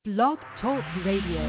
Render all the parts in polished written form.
Blog Talk Radio.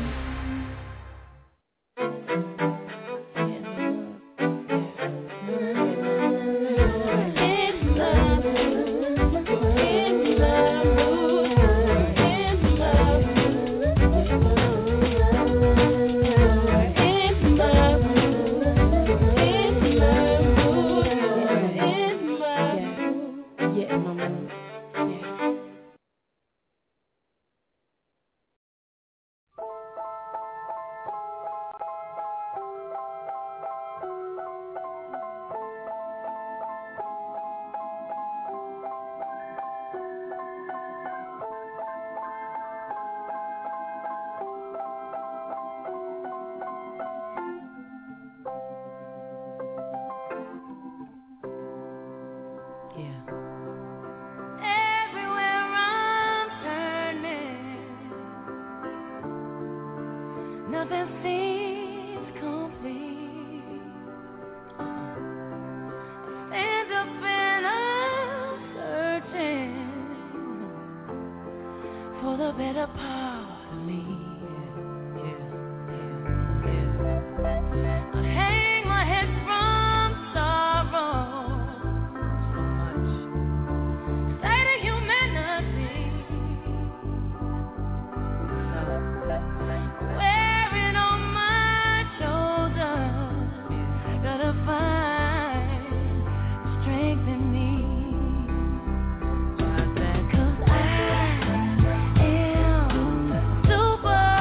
Super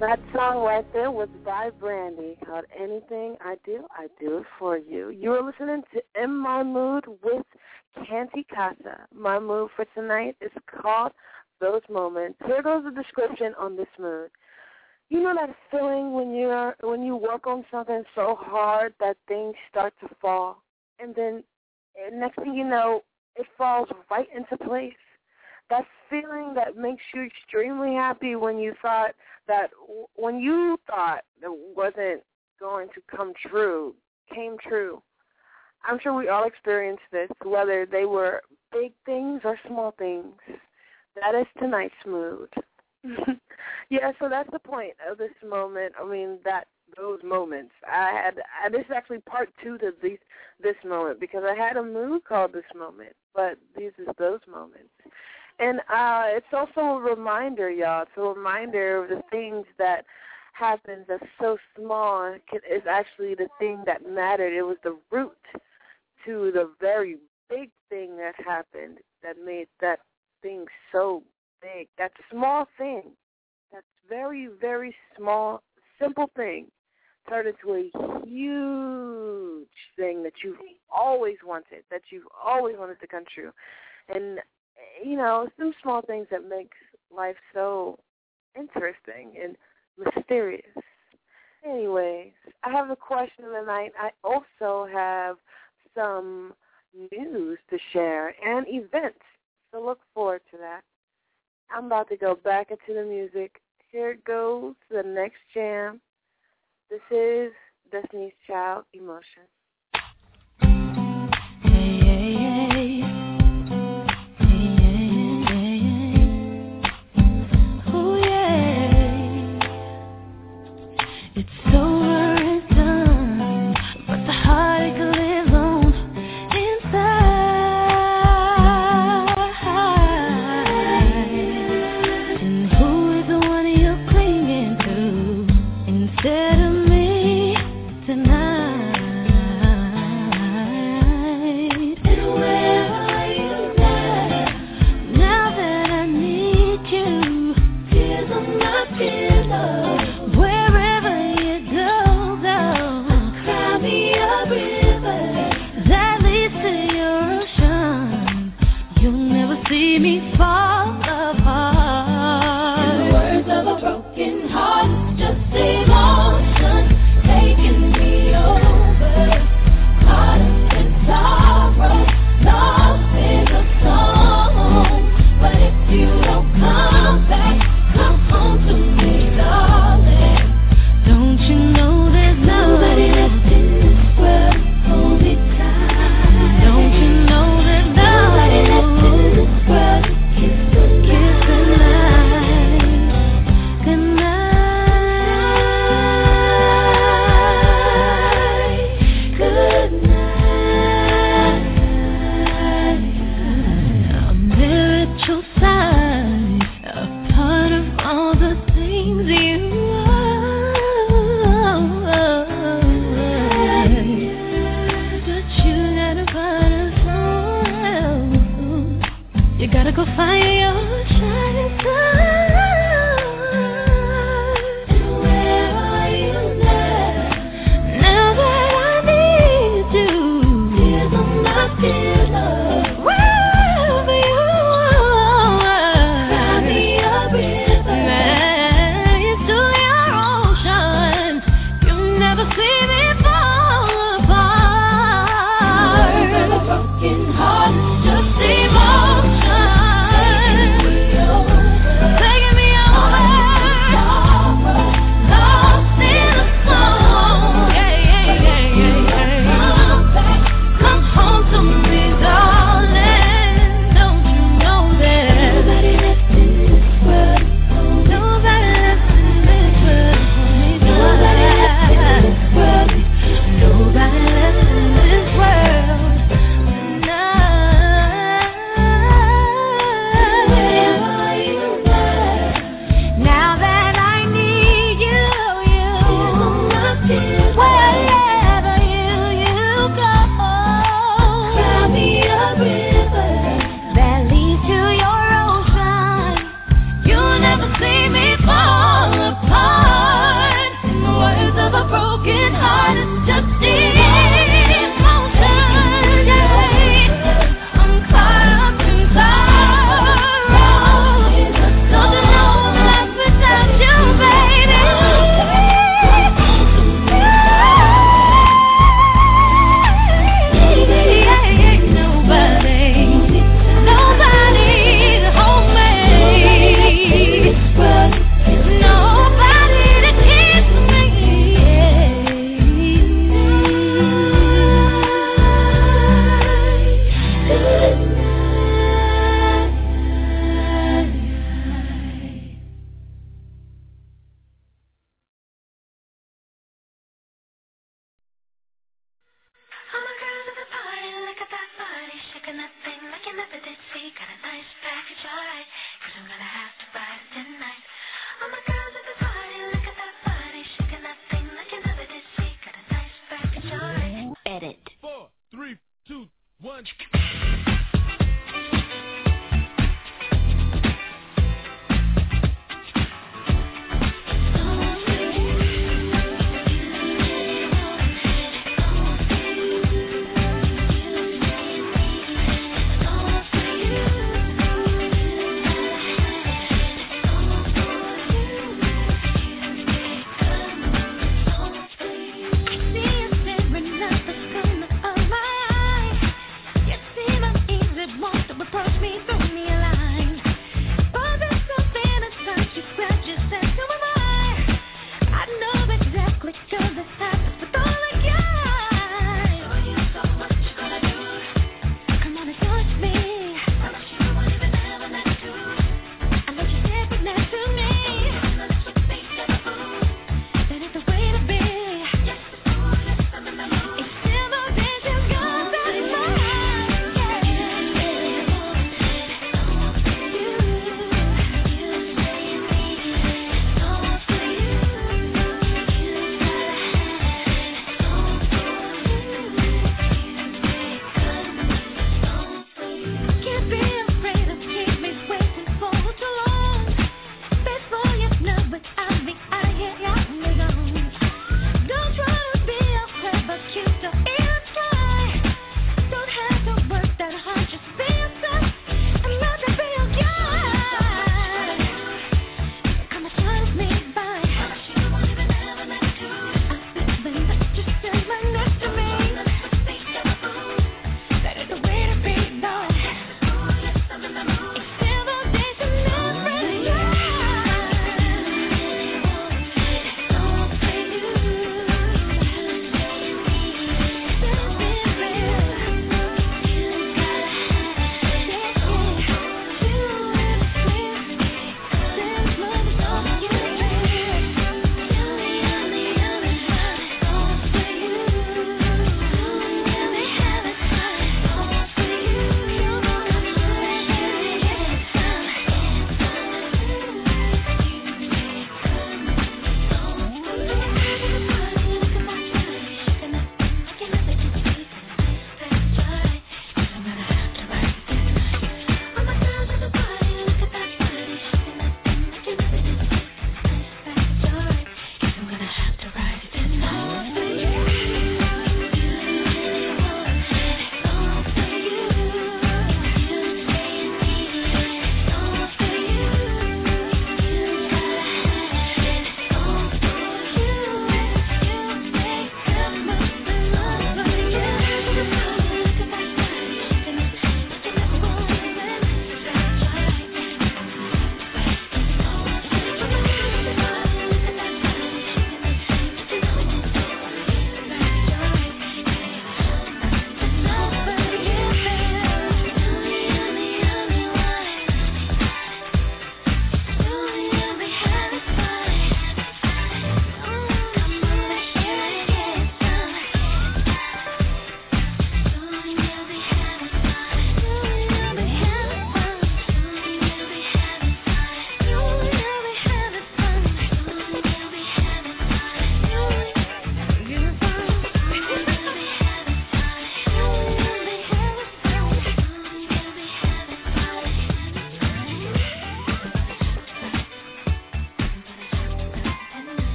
That song right there was by Brandy called Anything I Do It For You. You are listening to In My Mood with Canty Casa. My mood for tonight is called Those Moments. Here goes the description on this mood. You know that feeling when you work on something so hard that things start to fall, and then next thing you know, it falls right into place? That feeling that makes you extremely happy when you thought it wasn't going to come true, came true. I'm sure we all experienced this, whether they were big things or small things. That is tonight's mood. Yeah, so that's the point of this moment. I mean, those moments. This is actually part 2 to this moment, because I had a mood called This Moment, but these is those moments. And it's also a reminder, y'all. It's a reminder of the things that happens that's so small is actually the thing that mattered. It was the root to the very big thing that happened that made that thing so big. That small thing, that very, very small, simple thing, turned into a huge thing that you've always wanted to come true. And you know, some small things that makes life so interesting and mysterious. Anyways, I have a question tonight. I also have some news to share and events, so look forward to that. I'm about to go back into the music. Here it goes, the next jam. This is Destiny's Child, Emotion. Take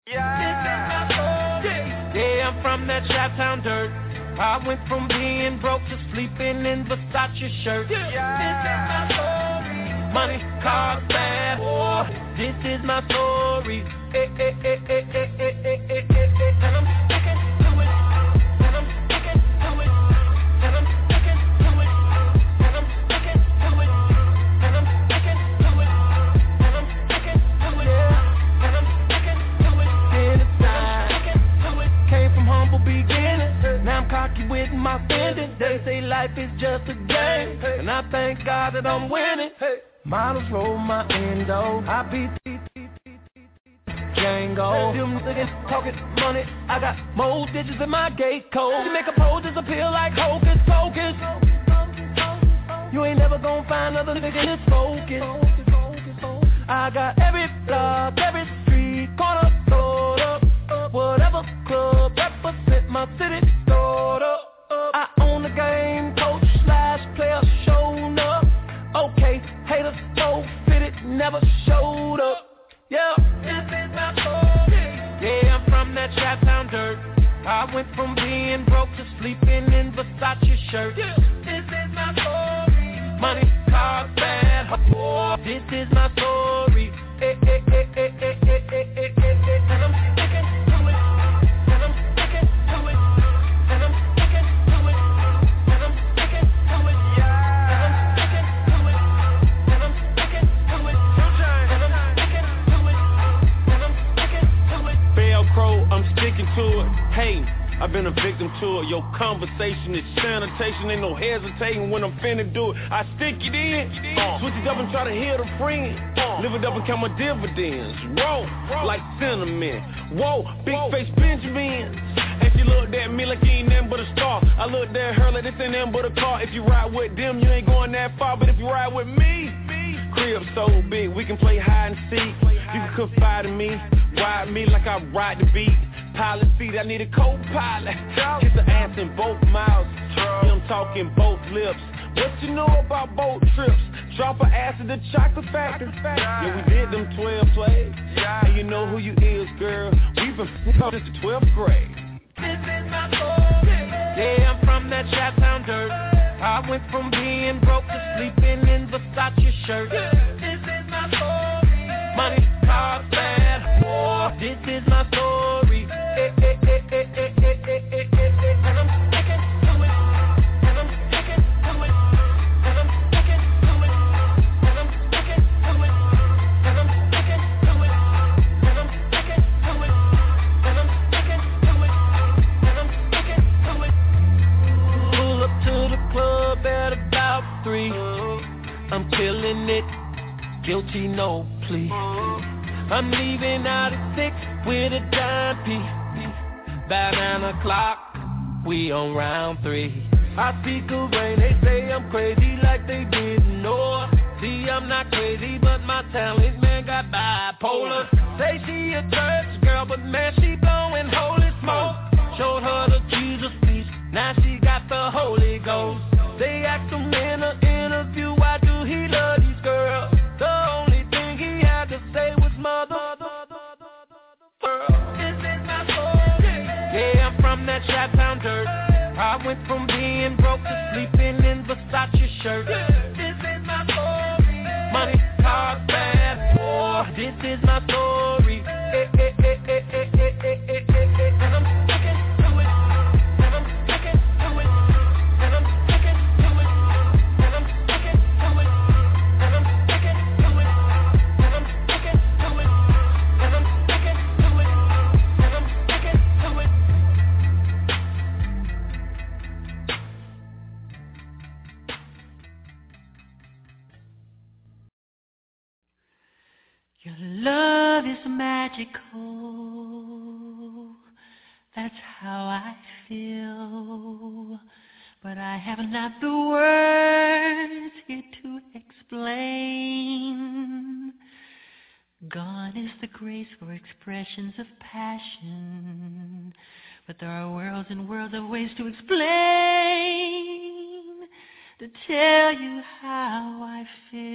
Yeah, I'm from that Chi-Town dirt. I went from being broke to sleeping in Versace shirts. This is my story. Money, cars, bad. Oh, this is my story. And I'm sticking to it. And I'm sticking to it. And I'm sticking to it. And I'm sticking to it. And I'm sticking to it. And I'm sticking to it. And I'm sticking to it. Came from humble beginnings. Now I'm cocky with my spending. They say life is just a game, and I thank God that I'm winning. Models roll my endo. I beat Django. Them niggas talking money. I got more digits in my gate code. To make a pose disappear like hocus pocus. You ain't never gonna find another nigga that's focused. I got every block, every street, corner, sold up. Whatever club represent my city, stored up. I own the game, coach / player showing up. Okay, haters so fitted, never showed up. Yeah, this is my story. Yeah, I'm from that Chi-Town dirt. I went from being broke to sleeping in Versace shirts. Yeah, this is my story. Money, cars, bad. Oh, this is my story. And I'm sticking to it. And I'm sticking to it. And I'm sticking to it. And I'm sticking to it. And I'm sticking to it. And I'm sticking to it. And I'm sticking to it. And I'm sticking to it. Velcro, I'm sticking to it. Hey, I've been a victim to it. Your conversation is sanitation. Ain't no hesitating when I'm finna do it. I stick it in, switch it up and try to hit a friend. Live it up and count my dividends. Whoa, like cinnamon. Whoa, big face Benjamin. And she looked at me like you ain't nothing but a star. I looked at her like this ain't nothing but a car. If you ride with them, you ain't going that far. But if you ride with me, crib so big, we can play hide and seek. You can confide in me, ride me like I ride the beat. Pilot seat, I need a co-pilot. Kiss her ass in both mouths. Him talking both lips. What you know about boat trips? Drop her ass at the chocolate factory. Yeah, we did them 12 plays. And you know who you is, girl. We've been since the 12th grade. This is my story. Yeah, I'm from that Chi-Town dirt. I went from being broke to sleeping in Versace shirts. This is my story. Money, cars, bad. Oh, this is my story. And I'm sticking to it. And I'm sticking to it. And I'm sticking to it. And I'm sticking to it. And I'm sticking to it. And I'm sticking to it. And I'm sticking to it. And I'm sticking to it. Pull up to the club at about 3. I'm killing it. Guilty, no plea. I'm leaving out at 6 with a dime piece. By 9 o'clock, we on round 3. I speak of rain, they say I'm crazy like they didn't know. See, I'm not crazy, but my talent, man, got bipolar. Say she a church girl, but man, she blowing holy smoke. Showed her the Jesus speech, now she got the Holy Ghost. They asked him in an interview, why do he love these girls? The only thing he had to say was mother. This is my story. Yeah, I'm from that Chi-Town dirt. I went from being broke to sleeping in Versace shirts. This is my story. Money, cars, bad. Oh, this is my story. And I'm sticking to it. And I'm sticking to it. And I'm sticking to it. And I'm sticking to it. And I'm sticking to it. And I'm sticking to it. And I'm sticking to it. And I'm sticking to it. Your love is magical, that's how I feel, but I have not the words here to explain. Gone is the grace for expressions of passion, but there are worlds and worlds of ways to explain, to tell you how I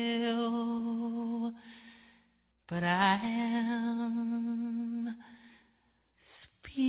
feel. But I am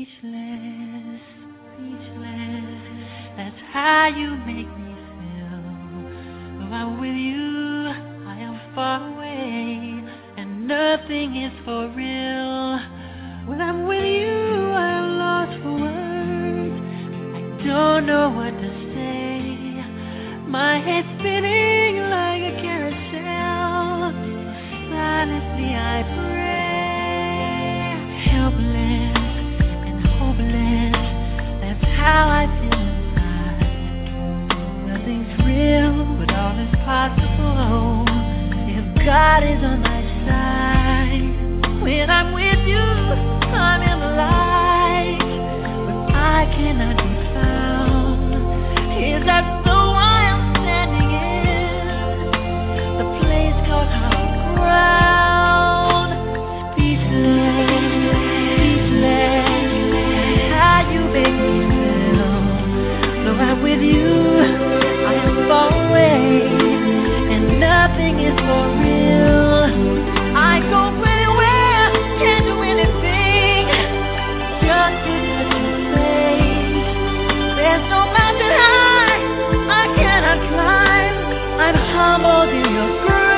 speechless, speechless. That's how you make me feel. When I'm with you, I am far away, and nothing is for real. When I'm with you, I am lost for words. I don't know what to say. My head's spinning like a carousel. Silently I pray. Helpless and hopeless. That's how I feel inside. Nothing's real, but all is possible if God is on my side. When I'm with you, I'm in the light, but I cannot be found. Is that so I am standing in the place called hollow ground? Speechless, speechless. How you make me feel. Though I'm with you, I am far away, and nothing is for real. I go anywhere, can't do anything, just to touch your face. There's no mountain high I cannot climb. I'm humbled in your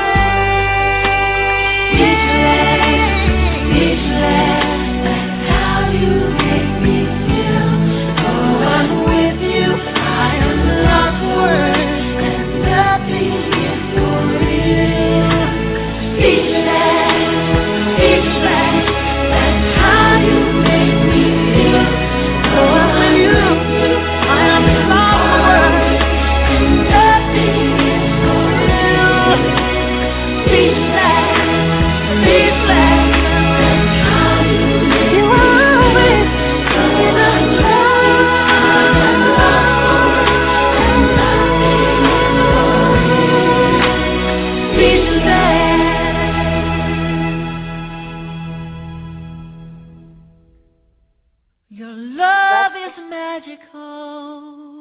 grace. Speechless, speechless. That's how you make me feel. Oh, I'm with you, I am lost for words, and nothing is for real. Speechless, speechless. That's how you make me feel. Oh, I'm with you, I am lost for words, and nothing is for real. Speechless, speechless. That's how you make me feel. So I'm lost, and nothing is for real. Speechless. Your love is magical.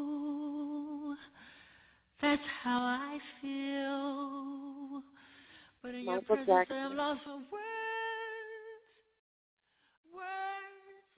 That's how I feel. But in your Michael presence Jackson. I'm lost for words. Words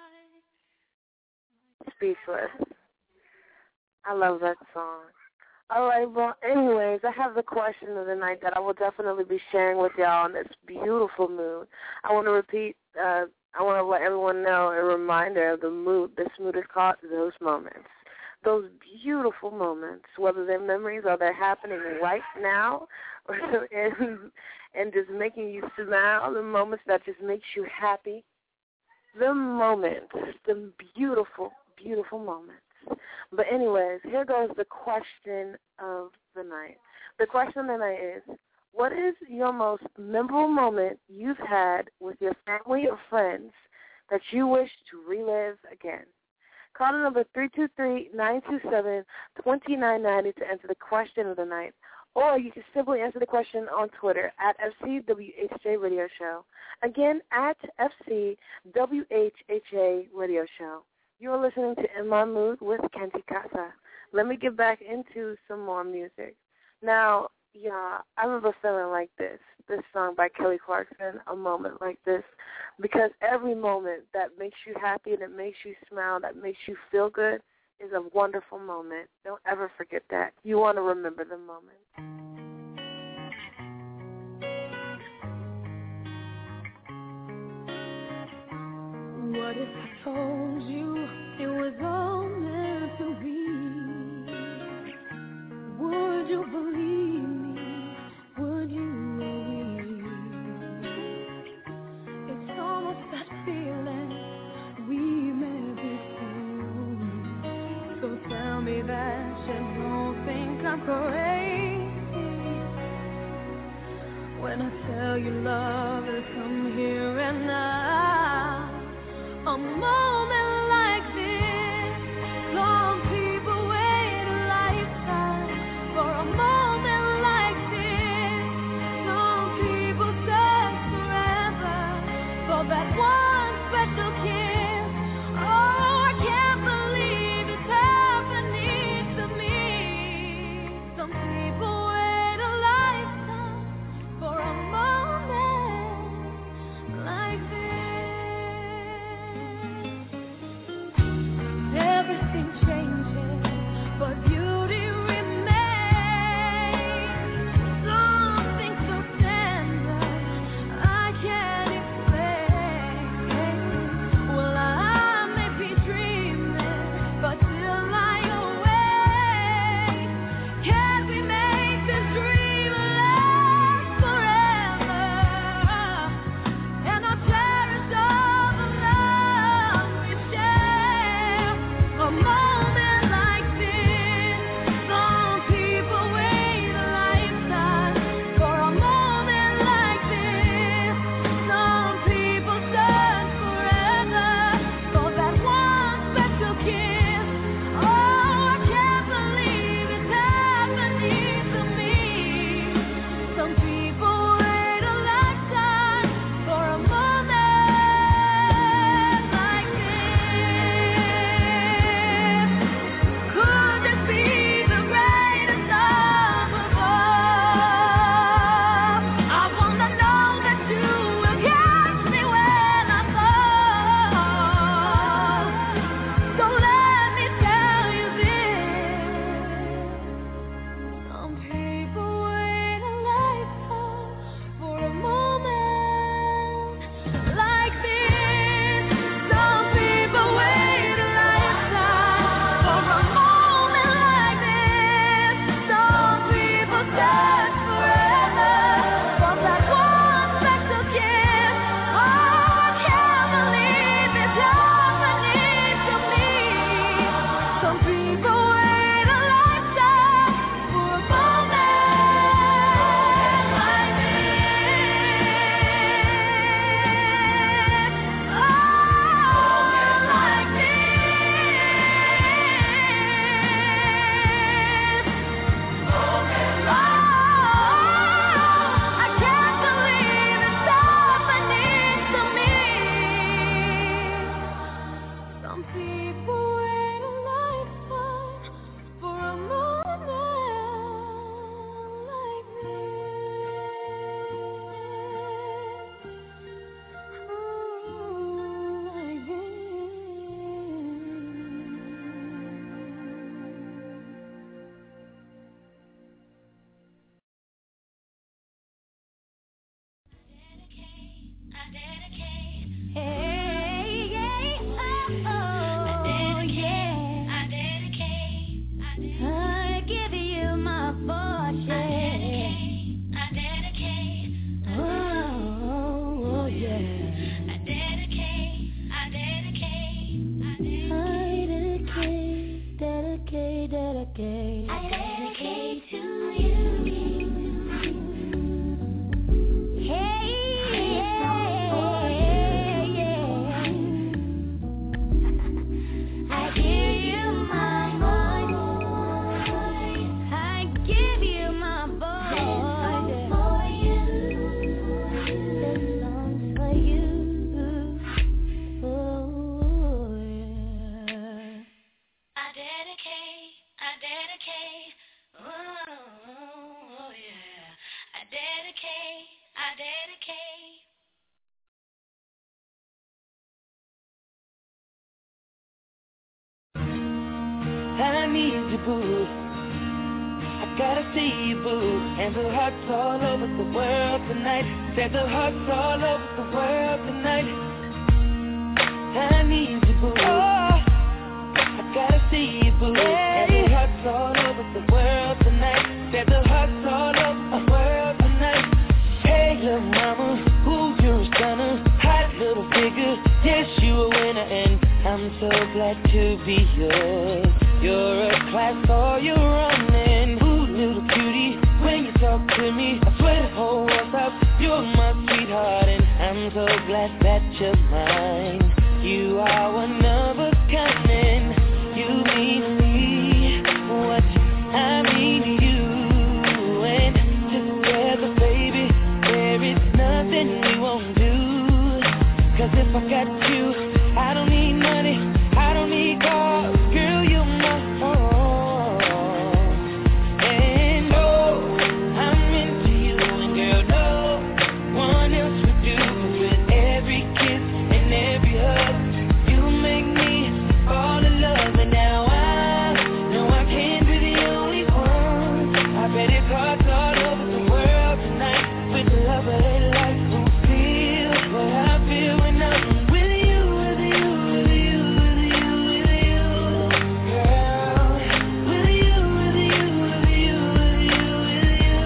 like Speechless. I love that song. All right, well, anyways, I have the question of the night that I will definitely be sharing with y'all on this beautiful mood. I want to repeat, I want to let everyone know a reminder of the mood. This mood is called Those Moments. Those beautiful moments, whether they're memories or they're happening right now, or and just making you smile, the moments that just makes you happy, the moments, the beautiful, beautiful moments. But anyways, here goes the question of the night. The question of the night is, what is your most memorable moment you've had with your family or friends that you wish to relive again? Call the number 323-927-2990 to answer the question of the night. Or you can simply answer the question on Twitter at FCWHJ Radio Show. Again, at FCWHHA Radio Show. You are listening to In My Mood with Kenzie Casa. Let me get back into some more music. Now, yeah, I remember feeling like this song by Kelly Clarkson, A Moment Like This, because every moment that makes you happy, that makes you smile, that makes you feel good is a wonderful moment. Don't ever forget that. You want to remember the moment. What if I told you it was all meant to be? Would you believe me? Would you believe? It's almost that feeling we met before. So tell me that you don't think I'm crazy when I tell you love has come here and now. A moment like this, some people wait a lifetime for a moment like this. Some people search forever for that one special kiss. Oh, I can't believe it's happening to me. Some people wait a lifetime for a moment like this. I need you, boo. I gotta see you, boo. And the hearts all over the world tonight. Said the hearts all over the world tonight. I need you, boo. I gotta see you, boo. And the hearts all over the world tonight. Said the hearts all over the world tonight. Hey, little mama, ooh, you're a stunner. Hot little figure, yes, you a winner. And I'm so glad to be yours. You're a class for your running. Ooh, little cutie, when you talk to me, I swear the whole world's up. You're my sweetheart, and I'm so glad that you're mine. You are one of a kind, and you mean me what I mean to you. And together, baby, there is nothing we won't do. 'Cause if I got you, I don't need money, I don't need cars. Girl, you're my all. And oh, I'm into you, and girl, no one else would do. 'Cause with every kiss and every hug, you make me fall in love. And now I know I can't be the only one. I bet it's hearts all over the world tonight. With the love of their life, who feel what I feel when I'm with you, with you, with you, with you, with you, girl. With you, with you, with you, with you, with you.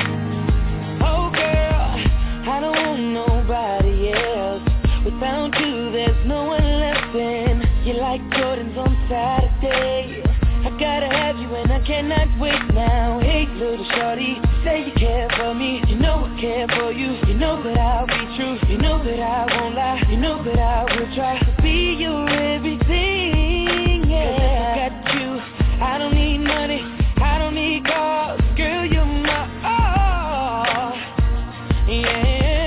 Oh girl, I don't want nobody else. Without you, there's no one left. And you're like Jordans on Saturday. I gotta have you and I cannot wait now. Hey little shorty, say you care for me. You know I care for you. You know that I'll be true. You know that I won't lie. You know that I will try to be your everything. Yeah. 'Cause if I got you, I don't need money, I don't need cars. Girl, you're my all. Yeah.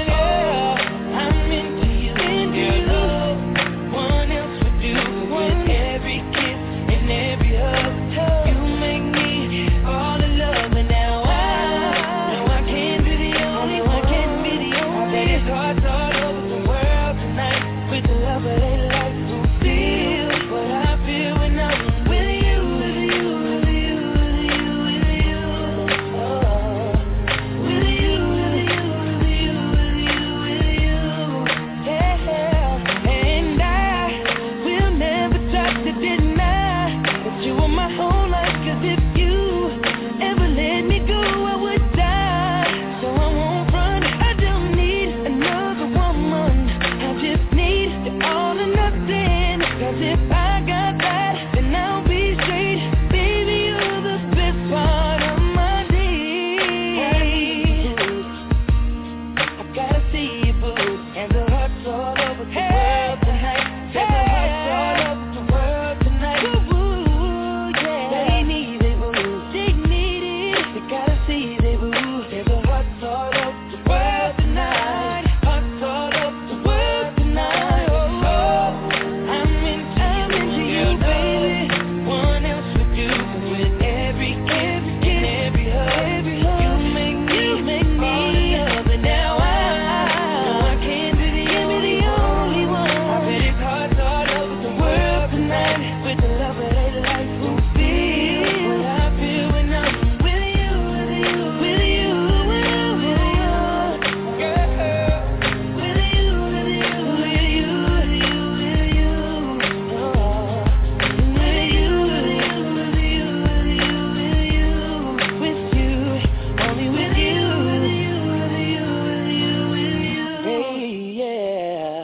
I'm into you, and girl, no one else would do. With every kiss and every hug, you make me fall in love. And now I know I can't be the only one. I bet it's hearts all over the world tonight. With the love of their life, who feel what I feel when I'm with you, with you, with you, with you, with you. Oh, with you, with you, with you, with you, with you. Yeah, and I will never try to deny that you were my whole life. 'Cause if you ever let me go, I would die. So I won't run, I don't need another woman. I just need it all or nothing. 'Cause if I got that, then I'll be straight. Baby, you're the best part of my day. I gotta see you, boo. And the hearts all over the world tonight. Said the hearts all over the world tonight. Boo, yeah. They need it, boo. They need it. They gotta see it, boo. Said the hearts all over the world tonight. Hearts all over the world tonight. Oh, I'm into you, baby. One else would do. With every kiss and every hug, you make me fall in love. And now I know I can't be the only one. I bet it's hearts all over the world tonight. With the love of their life, who feel what I feel when I'm with you, with you, with you, with you, girl. With you, with you, with you, with you, with you. Oh, with you, with you, with you, with you, with you, only with you, with you, with you, with you, with you. Hey, yeah.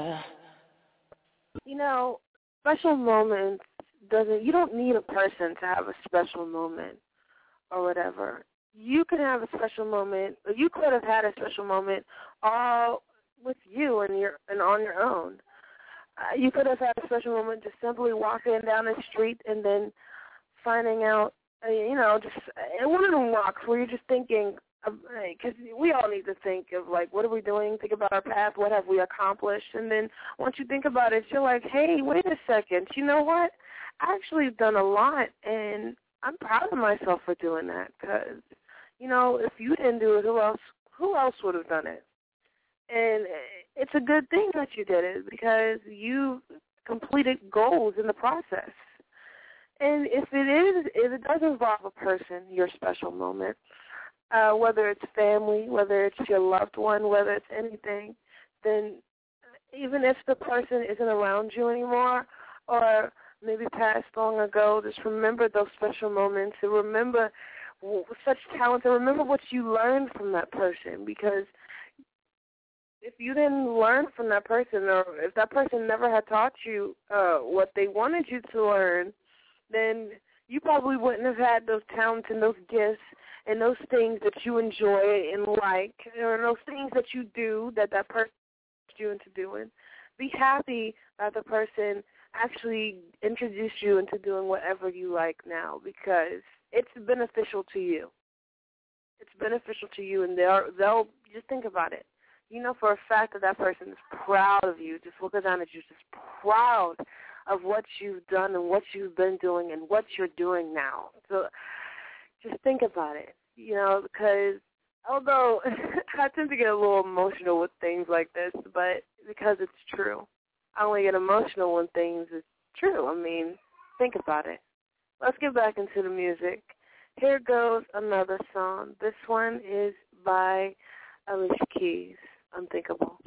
You know, special moments you don't need a person to have a special moment or whatever. You can have a special moment, or you could have had a special moment all with you and on your own. You could have had a special moment just simply walking down the street and then finding out, just one of them walks where you're just thinking, because we all need to think of, like, what are we doing? Think about our path. What have we accomplished? And then once you think about it, you're like, hey, wait a second. You know what? I actually have done a lot, and I'm proud of myself for doing that because, if you didn't do it, who else would have done it? And it's a good thing that you did it because you completed goals in the process. And if it does involve a person, your special moment, whether it's family, whether it's your loved one, whether it's anything, then even if the person isn't around you anymore or maybe passed long ago, just remember those special moments and remember such talent and remember what you learned from that person, because if you didn't learn from that person or if that person never had taught you what they wanted you to learn, then you probably wouldn't have had those talents and those gifts and those things that you enjoy and like, or those things that you do that person you into doing. Be happy that the person actually introduced you into doing whatever you like now, because it's beneficial to you. It's beneficial to you, and they'll just think about it. You know for a fact that that person is proud of you, just looking down at you, just proud of what you've done and what you've been doing and what you're doing now. So just think about it, you know, because although I tend to get a little emotional with things like this, but because it's true. I only get emotional when things is true. I mean, think about it. Let's get back into the music. Here goes another song. This one is by Alicia Keys, Unthinkable.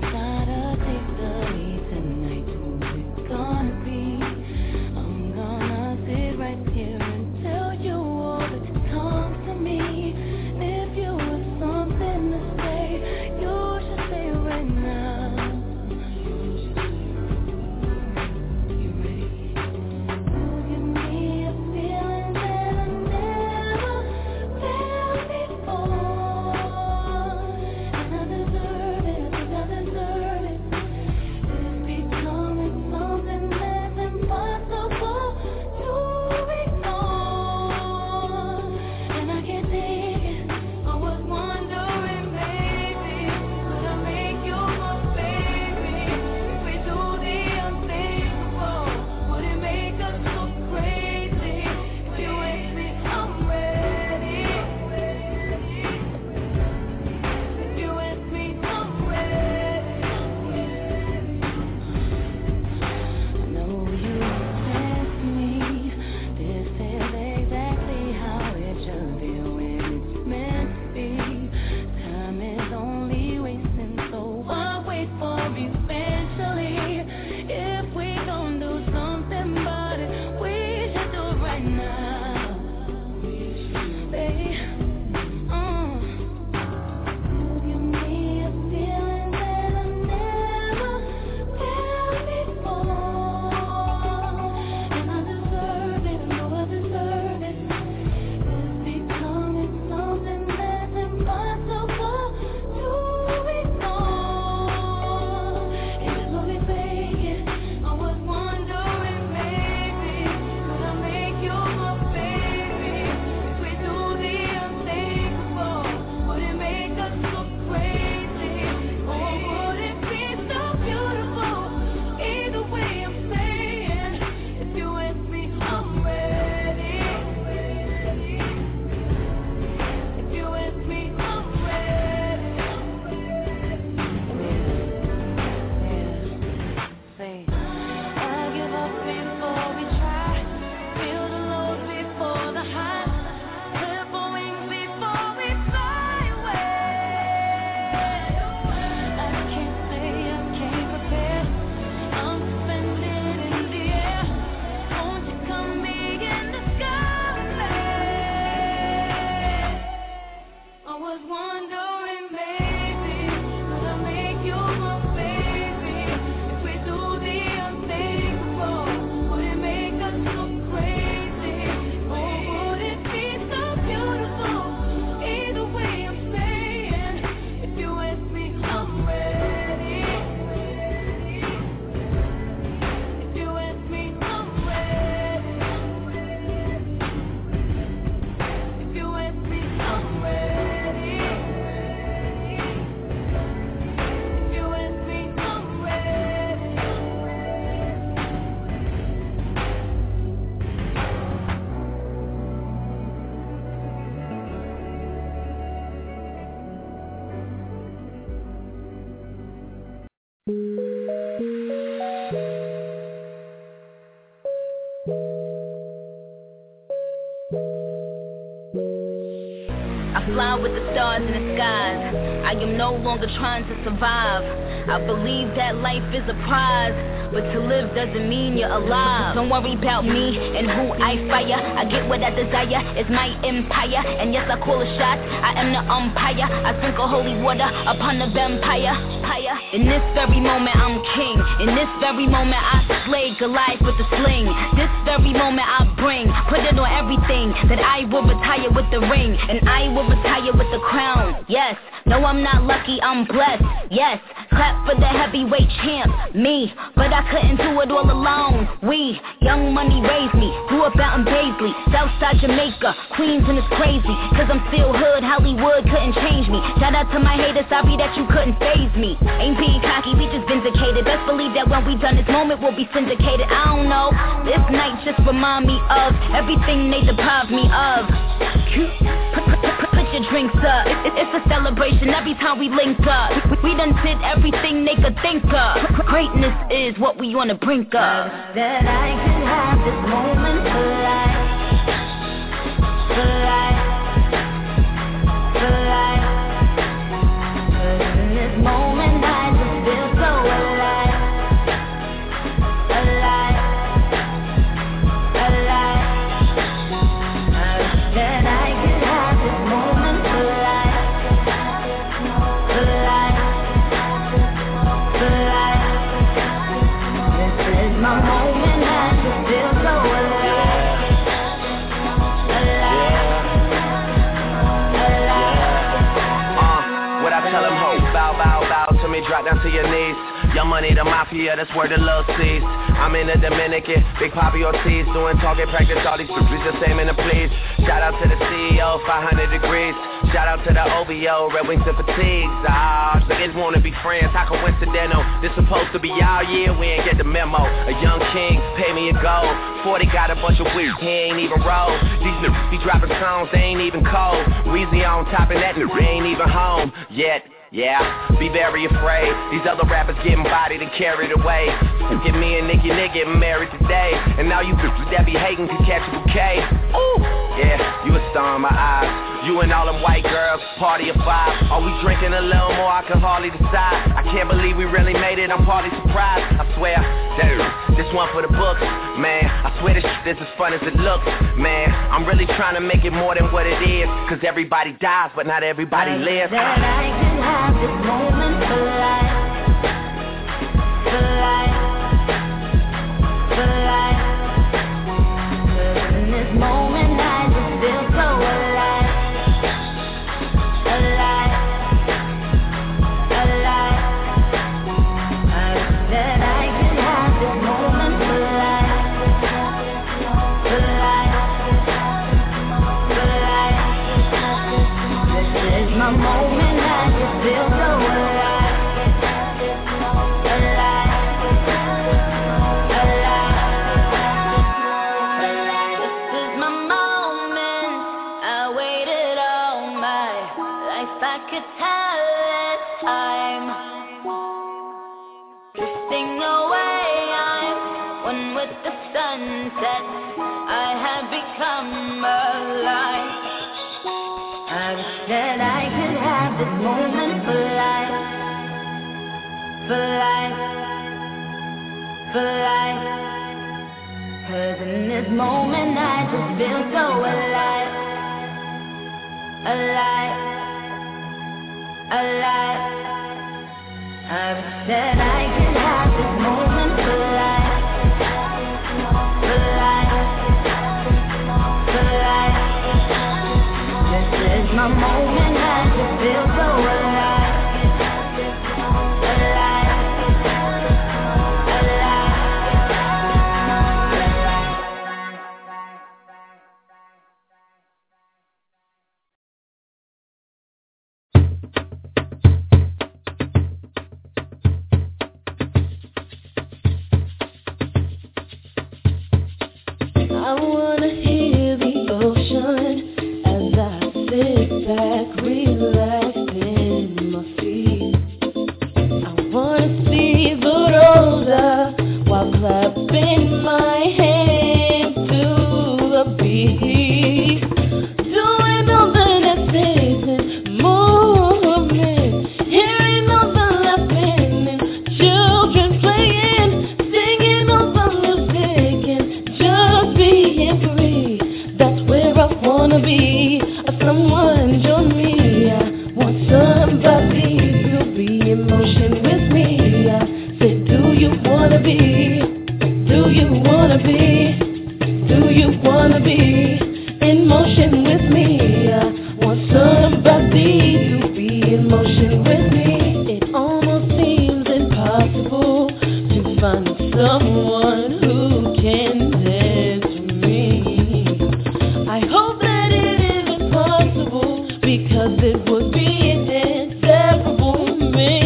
Gonna be, I'm gonna I fly with the stars in the skies. I am no longer trying to survive. I believe that life is a prize, but to live doesn't mean you're alive. Don't worry about me and who I fire. I get what I desire, it's my empire. And yes, I call a shot, I am the umpire. I sprinkle holy water upon the vampire. In this very moment I'm king. In this very moment I slay Goliath with the sling. This very moment I bring, put it on everything, that I will retire with the ring, and I will retire with the crown. Yes, no, I'm not lucky, I'm blessed. Yes, clap for the heavyweight champ, me. But I couldn't do it all alone. We, Young Money raised me, grew up out in Paisley, Southside Jamaica, Queens, and it's crazy, cause I'm still hood, Hollywood couldn't change me. Shout out to my haters, sorry that you couldn't faze me. Ain't being cocky, we just vindicated. Best believe that when we done this moment will be syndicated. I don't know, this night just remind me of everything they deprived me of. Put your drinks up, it's a celebration every time we link up. We done did everything they could think of. Greatness is what we on the brink of. That I can have this moment for life, for life, for life. 'Cause in this moment I just feel so alive, alive, alive. That I can have this moment for life, for life, for life. This is my moment, I just feel so alive, alive, alive. What I tell them, ho, bow, bow, bow to me, drop down to your knees. Young Money, the mafia, that's where the love sees. I'm in the Dominican, Big Papi Ortiz, doing target practice, all these bitches just aiming to please. Shout out to the CEO, 500 degrees. Shout out to the OVO, Red Wings and Fatigues. Niggas wanna be friends, how coincidental? This supposed to be our year, we ain't get the memo. A young king, pay me a gold. 40 got a bunch of weeks, he ain't even roll. These niggas be dropping songs, they ain't even cold. Weezy on top of that, they ain't even home yet. Yeah, be very afraid. These other rappers getting bodied and carried away. Get me and Nicki getting married today. And all you bitches that be hating can catch a bouquet. Ooh, yeah, you a star in my eyes. You and all them white girls, party of 5. Are we drinking a little more? I can hardly decide. I can't believe we really made it, I'm partly surprised. I swear, this one for the books, man. I swear this is as fun as it looks, man. I'm really trying to make it more than what it is. Cause everybody dies, but not everybody lives. That I can have this moment for life, for life, for life. 'Cause in this moment I just feel so alive, alive, alive. That I can have this moment for life, for life, for life. This is my moment, I just feel so alive, alive, alive. This is my moment, I waited all my life, I could tell it's time. Drifting away, I'm one with the sunset, I have become alive. I wish that I could have this moment for life, for life, for life. 'Cause in this moment I just feel so alive, alive, alive. I wish that I could have this moment for life, for life, for life. This is my moment, I just feel so alive, alive, alive. be someone, you're me. I want somebody to be in motion with me. I said, do you wanna be? Do you wanna be? Do you wanna be in motion with me? I want somebody to be in motion with me. It almost seems impossible to find someone who can dance with me. I hope that it isn't possible, because it would be an inseparable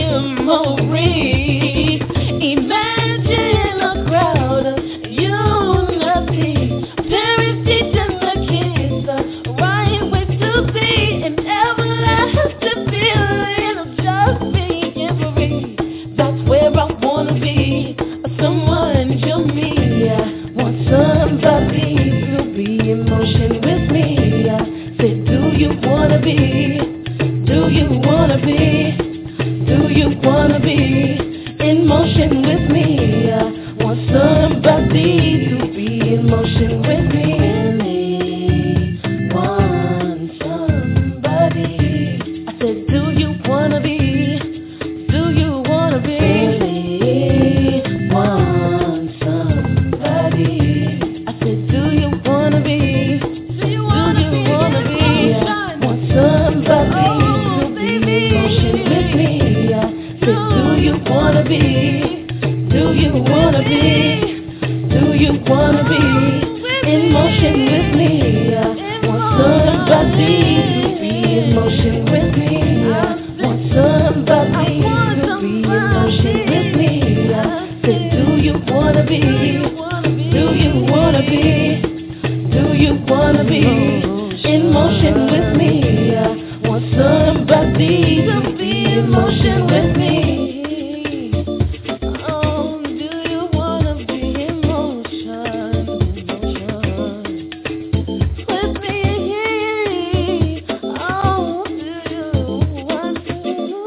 memory. Imagine a crowd of unity, parents teaching the kids the right way to be, and everlasting feeling of just being free. That's where I wanna be. Someone, you're me. I want somebody to be in motion with me. I said, do you wanna be? Do you wanna be? Do you wanna be in motion with me? I want somebody to be in motion with me. Want somebody. I said, do you wanna be? Do you wanna be? Want somebody. I said, do you wanna be? Do you wanna be? I want somebody to be in motion with me. I said, do you wanna be? Do you wanna be? Do you wanna be in motion with me? I want somebody to be in motion with me. I want somebody to be in motion with me. I said, do you wanna be? Do you wanna be? Do you wanna be in motion with me? I want somebody to be in motion with me. Oh, do you wanna be in motion with me? Oh, do you want to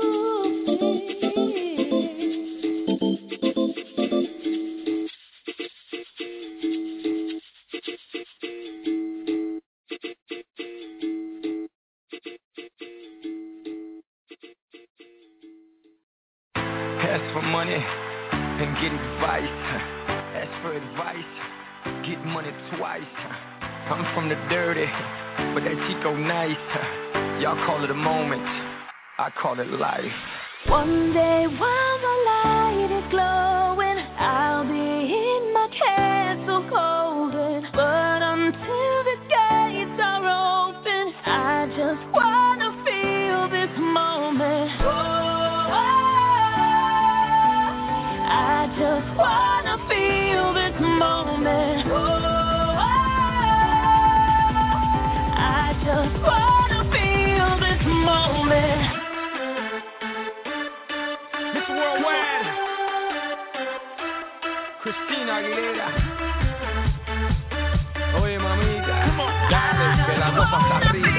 Ask for money and get advice. Ask for advice, get money twice. I'm from the dirty, but that Chico nice. Y'all call it a moment, I call it life. One day while the light is glowing, I'll be in my castle golden. But until the gates are open, I just wanna feel this moment. I just wanna feel this moment. I just wanna feel this moment. Miss Worldwide, Christina Aguilera. Oye mamita, dale que la cosa está rica.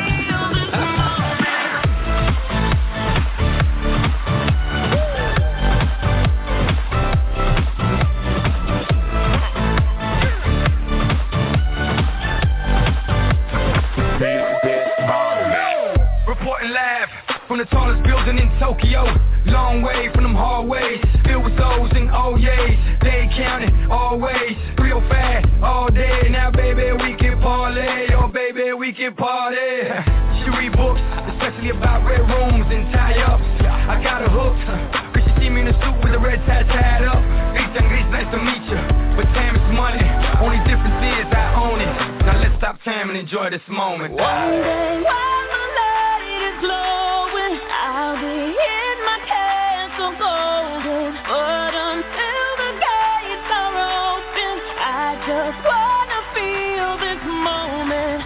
Reporting live from the tallest building in Tokyo. Long way from them hallways, filled with O's and O's. They counting always, real fast all day. Now baby we can parlay, oh baby we can party. She read books, especially about red rooms and tie-ups. I got her hooked, cause she see me in a suit with a red tie tied up. Gris, nice to meet you, but time is money. Only difference is I own it. Now let's stop time and enjoy this moment. One day while the light is glowing, I'll be in my castle golden. But until the gates are open, I just wanna feel this moment.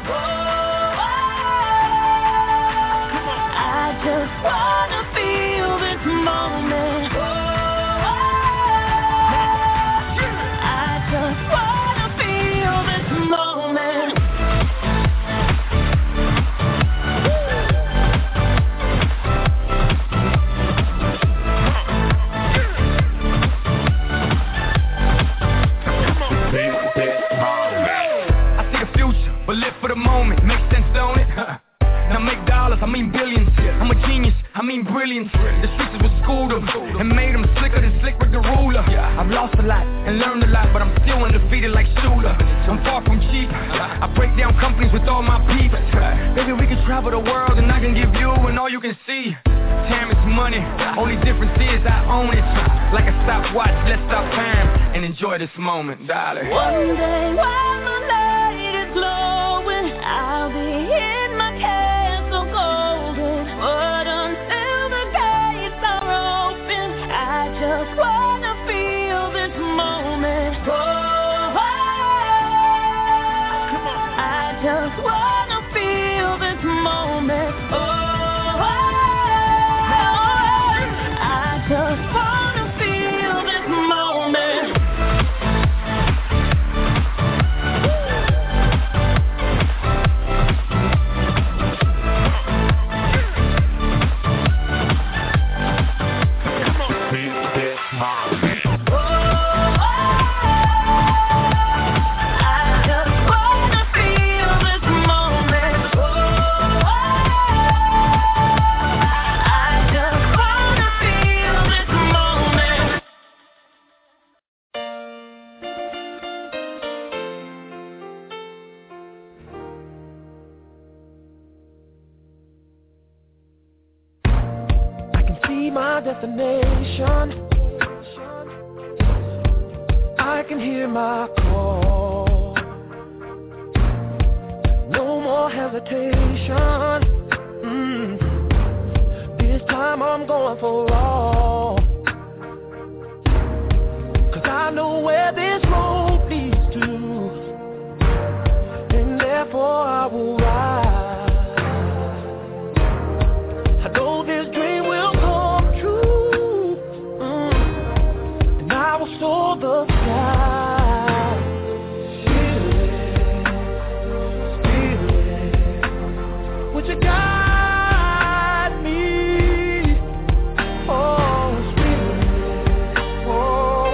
I just wanna feel this moment. I just wanna feel this moment. mean brilliance. The streets will school them and made them slicker than Slick with the ruler. I've lost a lot and learned a lot, but I'm still undefeated like Shula. I'm far from cheap. I break down companies with all my peeps. Baby, we can travel the world and I can give you and all you can see. Time is money, only difference is I own it. Like a stopwatch, let's stop time and enjoy this moment, darling. One day while the light is glowing, I'll be in my castle golden. But until the gates are open, I just wanna feel this moment. Oh, I just wanna feel this moment. Oh, I just wanna feel this moment. My destination, I can hear my call. No more hesitation. This time I'm going for all. 'Cause I know where this road leads to, and therefore I will ride. I know this dream will soar the sky. Spirit, would you guide me? Oh, Spirit, oh,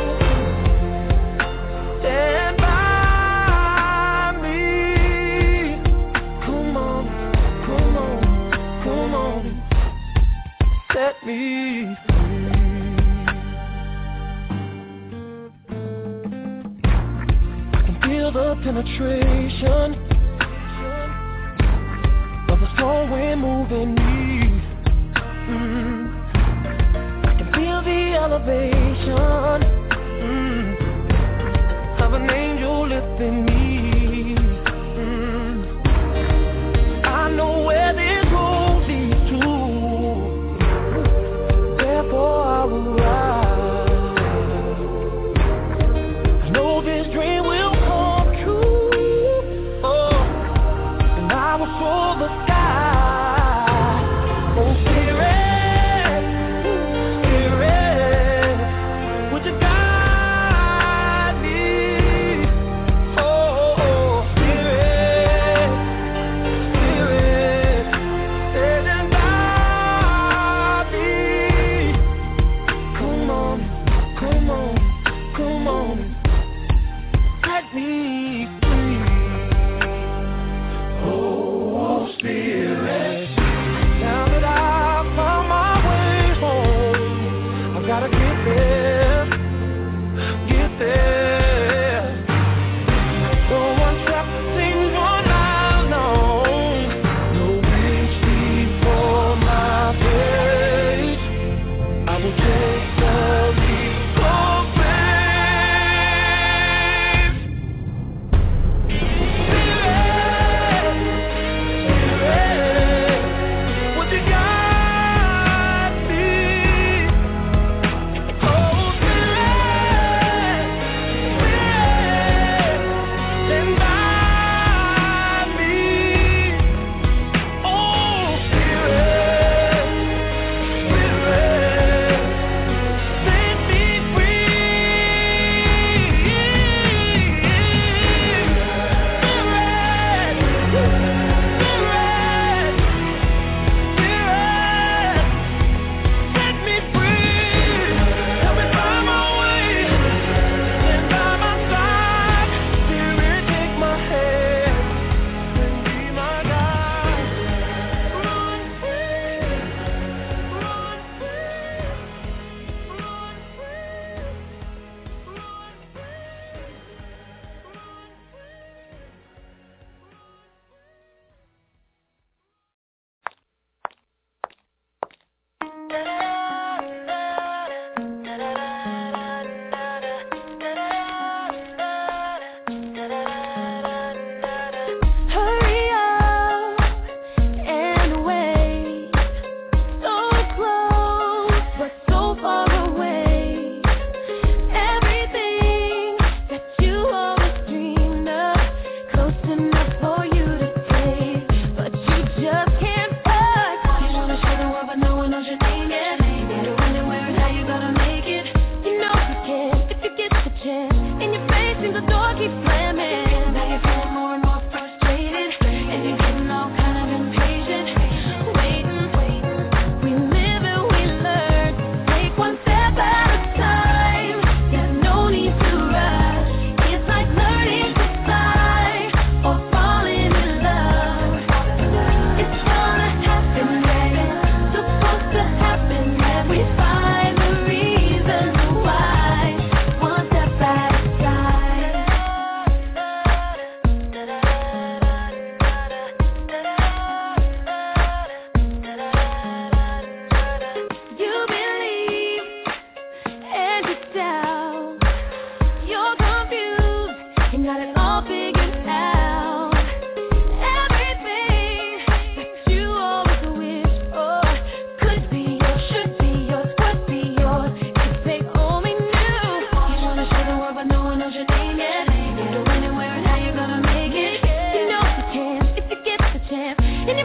stand by me. Come on, come on, come on, set me free. Feel the penetration of the strong wind moving me. I can feel the elevation of an angel lifting me. I know where this road leads to, therefore I will ride. I know this dream will for the sky. Oh, Spirit, Spirit, would you guide me? Oh,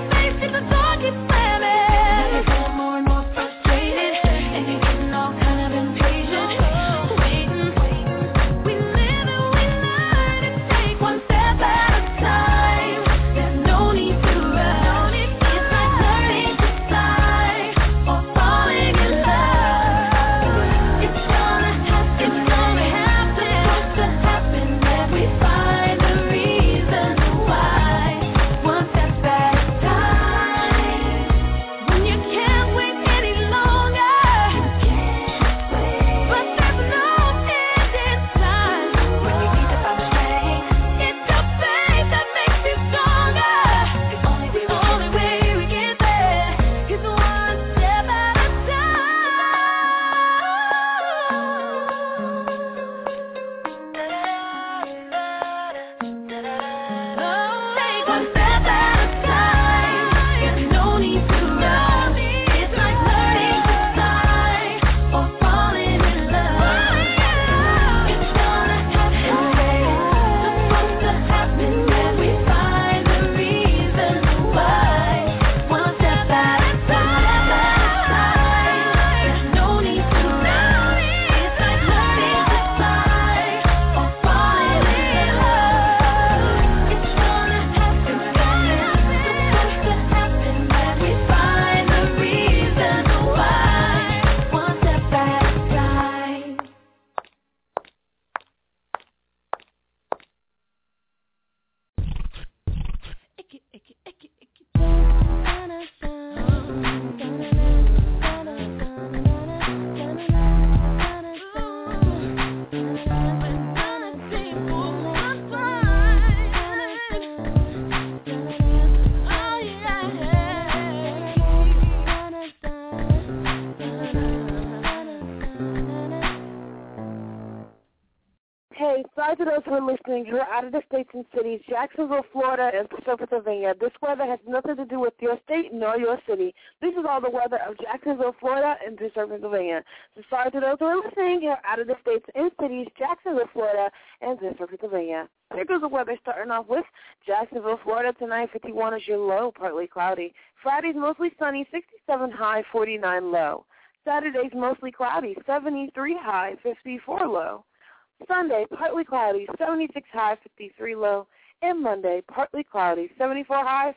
Hey, sorry to those who are listening who are out of the states and cities, Jacksonville, Florida, and Pittsburgh, Pennsylvania. This weather has nothing to do with your state nor your city. This is all the weather of Jacksonville, Florida, and Pittsburgh, Pennsylvania. So sorry to those who are listening who are out of the states and cities, Jacksonville, Florida, and Pittsburgh, Pennsylvania. Here goes the weather, starting off with Jacksonville, Florida. Tonight, 51 is your low, partly cloudy. Friday's mostly sunny, 67 high, 49 low. Saturday's mostly cloudy, 73 high, 54 low. Sunday, partly cloudy, 76 high, 53 low. And Monday, partly cloudy, 74 high,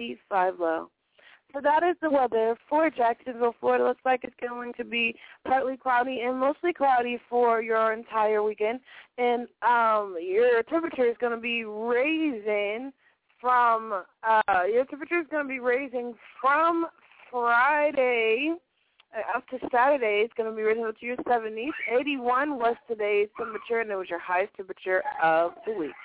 55 low. So that is the weather for Jacksonville, Florida. Looks like it's going to be partly cloudy and mostly cloudy for your entire weekend. And your temperature is going to be raising from Friday up to Saturday. It's going to be raising up to your 70s. 81 was today's temperature, and it was your highest temperature of the week.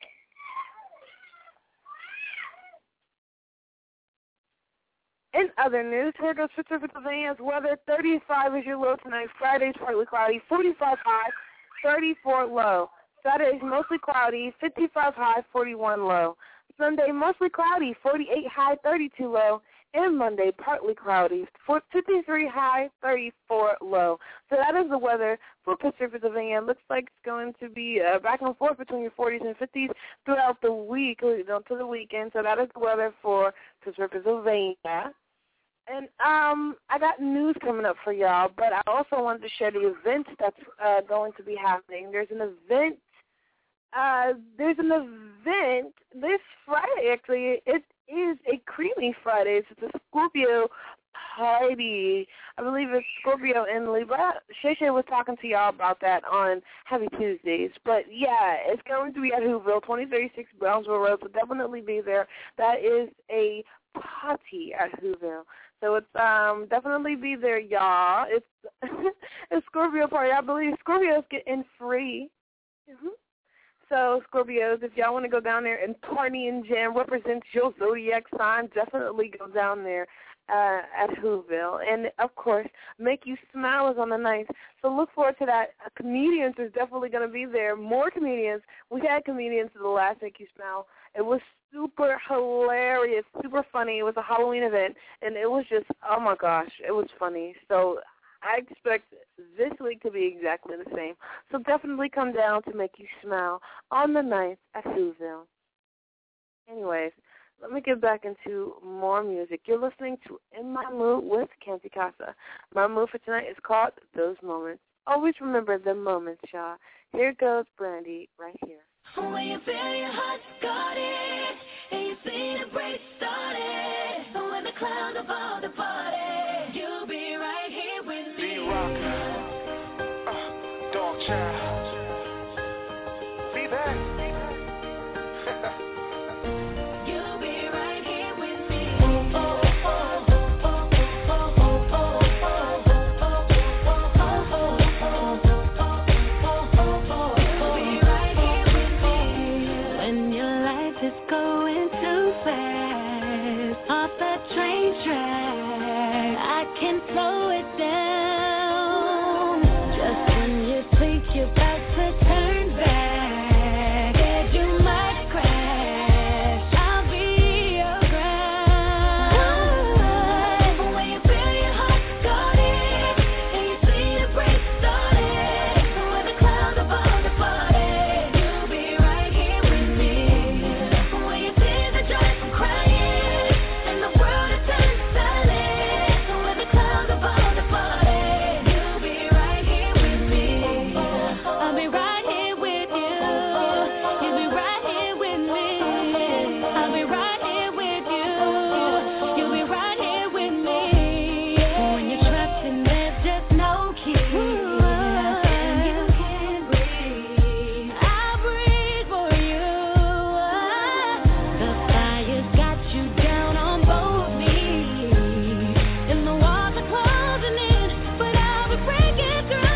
In other news, here goes Pittsburgh, Pennsylvania's weather. 35 is your low tonight. Friday's partly cloudy, 45 high, 34 low. Saturday's mostly cloudy, 55 high, 41 low. Sunday, mostly cloudy, 48 high, 32 low. And Monday, partly cloudy, 53 high, 34 low. So that is the weather for Pittsburgh, Pennsylvania. It looks like it's going to be back and forth between your 40s and 50s throughout the week, to the weekend. So that is the weather for Pittsburgh, Pennsylvania. And I got news coming up for y'all, but I also wanted to share the event that's going to be happening. There's an event this Friday, actually. It is a Creamy Friday. It's a Scorpio party. I believe it's Scorpio and Libra. Shay was talking to y'all about that on Happy Tuesdays. But, yeah, it's going to be at Whoville, 2036 Brownsville Road, so definitely be there. That is a party at Whoville. So it's definitely be there, y'all. It's a Scorpio party. I believe Scorpios get in free. Mm-hmm. So, Scorpios, if y'all want to go down there and party and jam, represent your zodiac sign, definitely go down there at Whoville. And, of course, Make You Smile is on the 9th. So look forward to that. Comedians is definitely going to be there. More comedians. We had comedians at the last Make You Smile. It was super hilarious, super funny. It was a Halloween event, and it was just, oh, my gosh, it was funny. So I expect this week to be exactly the same. So definitely come down to Make You Smile on the 9th at Whoville. Anyways, Let me get back into more music. You're listening to In My Mood with Canty Casa. My mood for tonight is called Those Moments. Always remember the moments, y'all. Here goes Brandy right here. When you feel your heart started and you see the break started, when the clouds above the party, you'll be right here with me. D-Rocker, Dog Child, be back. You'll be right here with me. When your life is going too fast off the train track, I can slow it down. Just when you think you're about to turn back, that you might crash, I'll be your ground. When you feel your heart started and you see the break started, when the clouds above the party, you'll be right here with me. When you see the joy from crying and the world is turning silent, when the clouds above the party, you'll be right here with me. I'll be right here with you. You'll be right here with me. I'll be right here with you. You'll be right here with me. When you're trapped and there's just no key, and you can't breathe, I'll breathe for you. The fire's got you down on both knees, and the walls are closing in, but I'll be breaking through.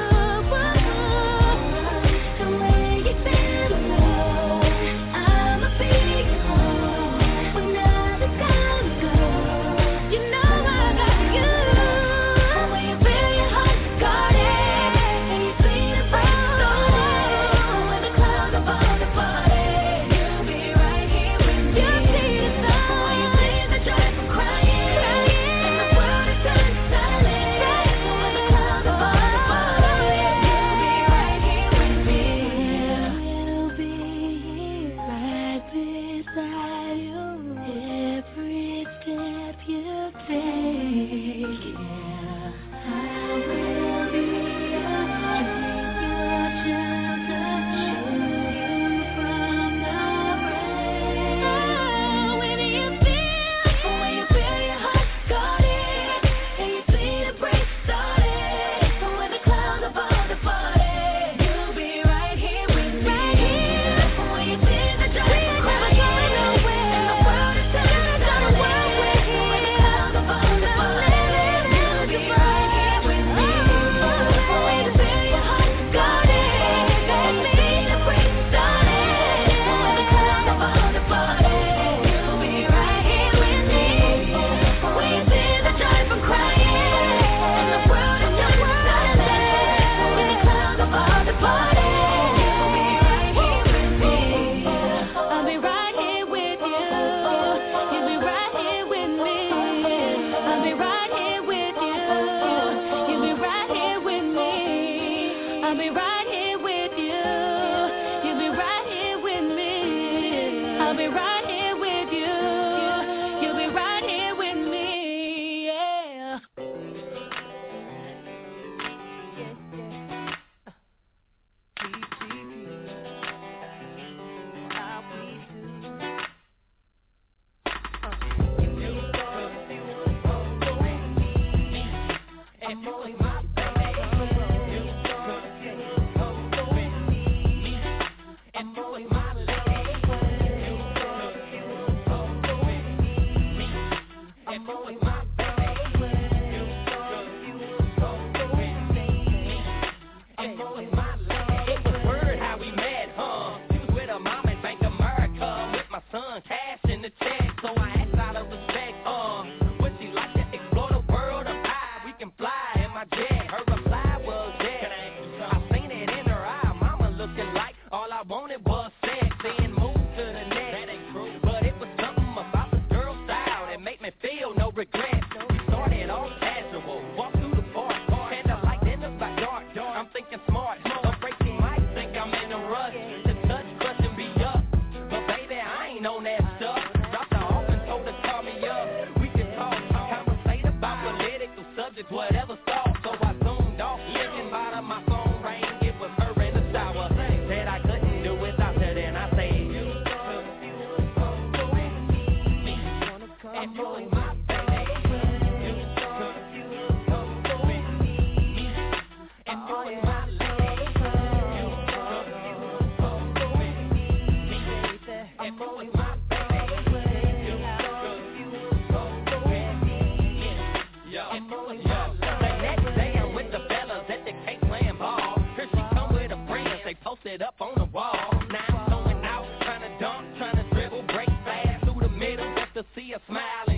And when you feel alone, I'ma be your home. When nothing's gonna go, you know I got you. When you feel your heart started and you see the break started, when the clouds above the party, you'll be right here with me. You'll see the sun. When you see the joy from crying and the world is turning silent, when the clouds above the party, you'll be right here with me. We'll be right beside you every step you take. I will be your strength, your shelter, shield you from the rain. When you Feel your heart started and you see the break started, when the clouds above the party, you'll be right here with me. When you see the joy from crying and the world is turning silent, when the clouds above the party, you'll be right here with me. When you feel your heart started and you see the break started, when the clouds above the party, you'll be right here with me. When you see the joy from crying and the world is turning silent, when the clouds above the party, you'll be right here with me. I'll be right here with you. You'll be right here with me. I'll be right here with you. You'll be right here with me. I'll be right here with you. You'll be right here with me. I'll be right here with you. You'll be right here with me. Yeah. It was word how we met, huh? She was with her mom in Bank America, with my son, cash in the check. So I asked out of respect, would she like to explore the world of high? We can fly in my jet. Her reply was yes. I seen it in her eye, mama looking like all I wanted was sex. Then move to the next. That ain't true, but it was something about the girl style that made me feel no regret. We started off casual, walked through the park, candlelight in the backyard. I'm thinking smart, afraid she might think I'm in a rush to touch, crush, and be up. But baby, I ain't on that stuff. Dropped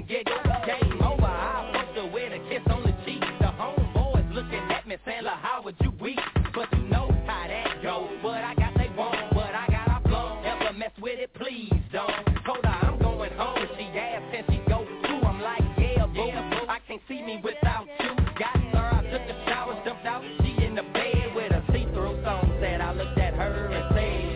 get game over. I fucked her with a kiss on the cheek. The homeboys looking at me saying, look, how would you weep? But you know how that goes. But I got they wrong, but I got a flow. Ever mess with it, please don't. Told her I'm going home. She asked, can she go too? I'm like, yeah, boo. I can't see me without you. Got her, I took a shower, jumped out. She in the bed with a see-through song. Said I looked at her and said,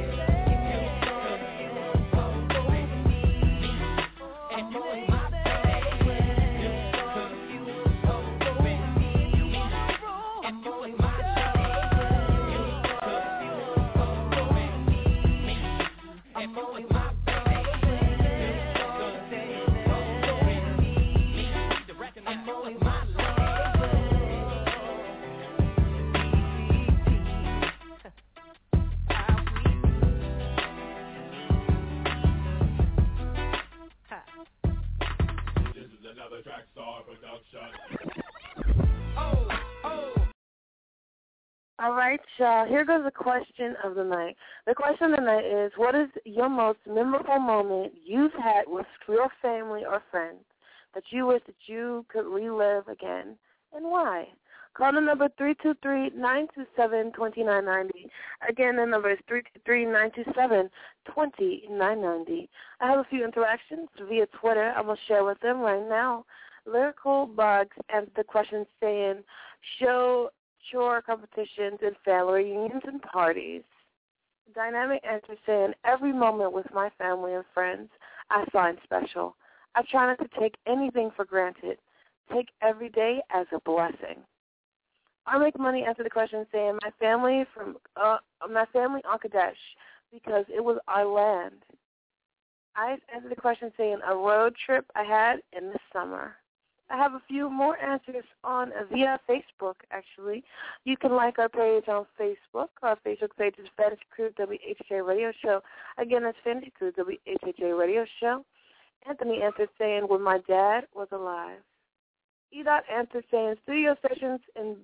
All right, here goes the question of the night. The question of the night is, what is your most memorable moment you've had with your family or friends that you wish that you could relive again, and why? Call the number 323-927-2990. Again, the number is 323-927-2990. I have a few interactions via Twitter I will share with them right now. Lyrical Bugs answered the question saying, show chore competitions and family reunions and parties. Dynamic answer saying, every moment with my family and friends I find special. I try not to take anything for granted. Take every day as a blessing. I Make Money answered the question saying, my family on Kadesh because it was our land. I answered the question saying, a road trip I had in the summer. I have a few more answers on via Facebook, actually. You can like our page on Facebook. Our Facebook page is Fantasy Crew WHJ Radio Show. Again, that's Fantasy Crew WHJ Radio Show. Anthony answered saying, when my dad was alive. E-Dot answered saying, studio sessions on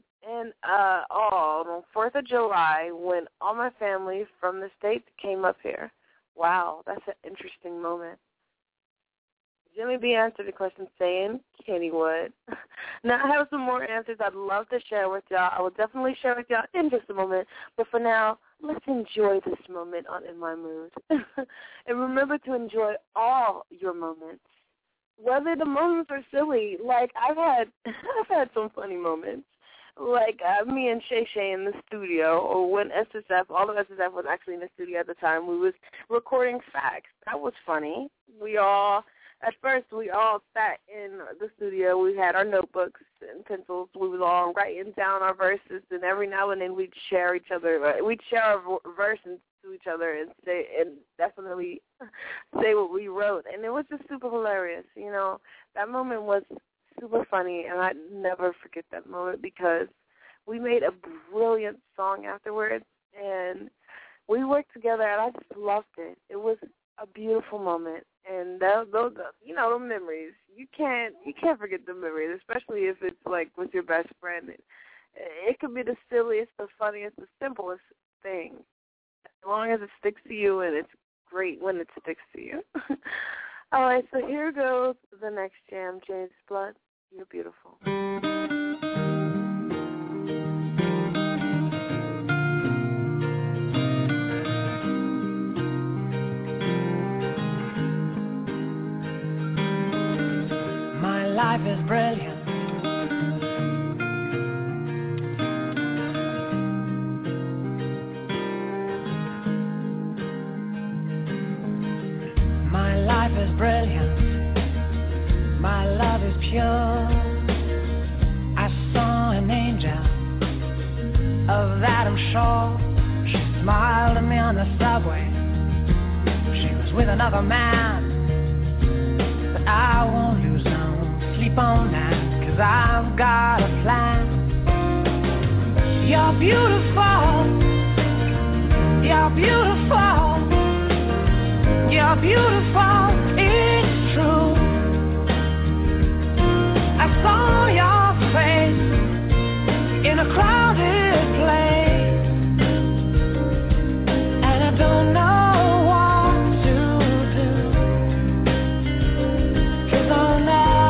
4th of July when all my family from the States came up here. Wow, that's an interesting moment. Jimmy B answered the question saying, Kennywood. Now I have some more answers I'd love to share with y'all. I will definitely share with y'all in just a moment. But for now, let's enjoy this moment on In My Mood. And remember to enjoy all your moments. Whether the moments are silly, like I've had some funny moments. Like me and Shay Shay in the studio, or when all of SSF was actually in the studio at the time, we was recording facts. That was funny. At first, we all sat in the studio. We had our notebooks and pencils. We was all writing down our verses, and every now and then we'd share our verses to each other and definitely say what we wrote. And it was just super hilarious. You know, that moment was super funny, and I'd never forget that moment because we made a brilliant song afterwards, and we worked together, and I just loved it. It was a beautiful moment. And those, the memories, you can't forget the memories, especially if it's like with your best friend. It could be the silliest, the funniest, the simplest thing, as long as it sticks to you, and it's great when it sticks to you. All right, so here goes the next jam, James Blunt. You're beautiful. Life is brilliant. My life is brilliant. My love is pure. I saw an angel, of that I'm sure. She smiled at me on the subway. She was with another man, but I won't lose no sleep on that, 'cause I've got a plan. You're beautiful. You're beautiful. You're beautiful. It's true. I saw your face in a crowded place, and I don't know what to do, 'cause I'll never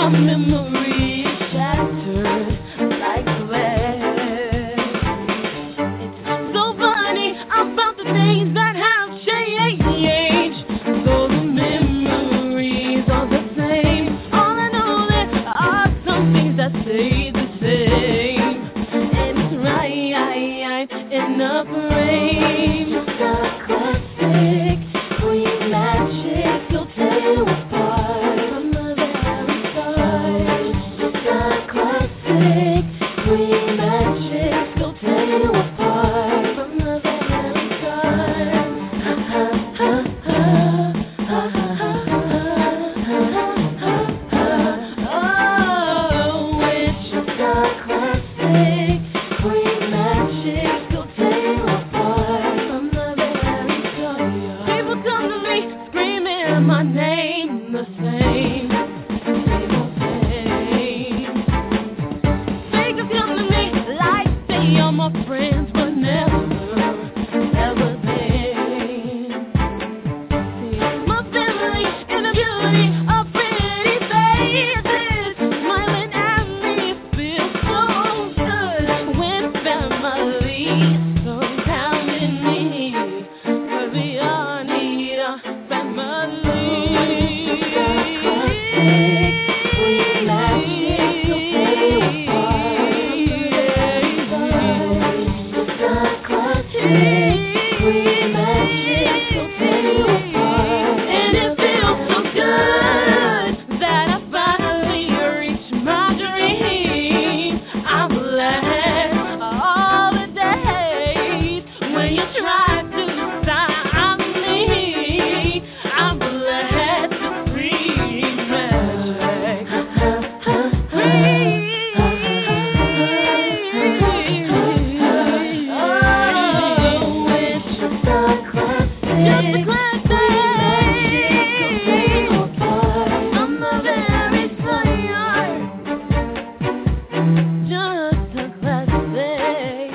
my memory is shattered like glass. It's so funny about the things that have changed. Though the memories are the same, all I know there are some things that stay the same. And it's right in the frame. Just a classic, queen magic, you'll tear you apart from the very start. Just a classic, queen magic, you'll tear you apart from the very start. Ha ha ha ha ha ha ha. Oh, it's just a classic, queen magic, you'll tear you apart from the very start. People come to me screaming my name the same. They just come to me like they are my friends, but never been. My family in the beauty of pretty faces, smiling at me feels so good. When family surrounding me, 'cause we all need a family. Queen magic, you'll tear you apart. Classic, queen magic, you'll tear you apart. And it feels so good that I finally reached my dream. I'm glad all the days when you tried to stop me. I'm glad to scream magic. Oh, it's just a classic. From the very start. Just a classic.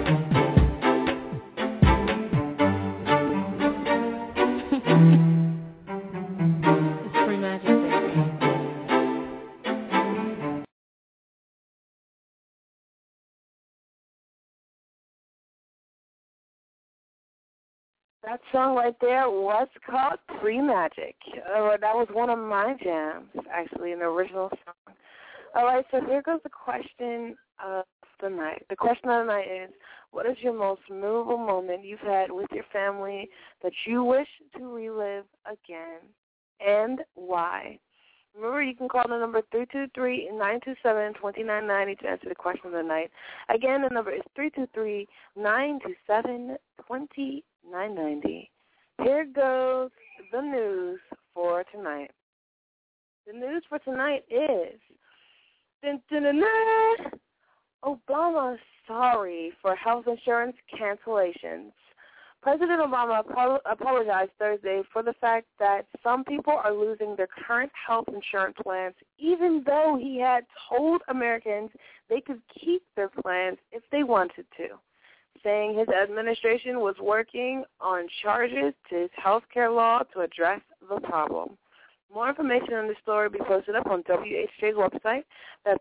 It's free magic, baby. That song right there was called Free Magic. That was one of my jams, actually, an original song. All right, so here goes the question of the night. The question of the night is, what is your most memorable moment you've had with your family that you wish to relive again, and why? Remember, you can call the number 323-927-2990 to answer the question of the night. Again, the number is 323-927-2990. Here goes the news for tonight. The news for tonight is Obama sorry for health insurance cancellations. President Obama apologized Thursday for the fact that some people are losing their current health insurance plans, even though he had told Americans they could keep their plans if they wanted to, saying his administration was working on charges to his health care law to address the problem. More information on this story will be posted up on WHJ's website. That's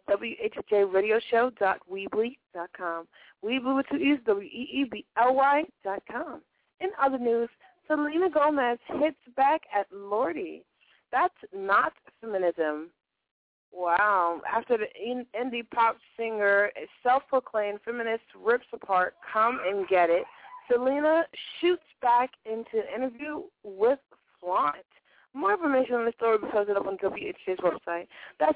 WHJRadioshow.weebly.com. Weebly with two E's, WEEBLY.com. In other news, Selena Gomez hits back at Lordi. That's not feminism. Wow. After the indie pop singer, a self-proclaimed feminist, rips apart Come and Get It, Selena shoots back into an interview with Flaunt. More information on the story will be posted up on WHJ's website. That's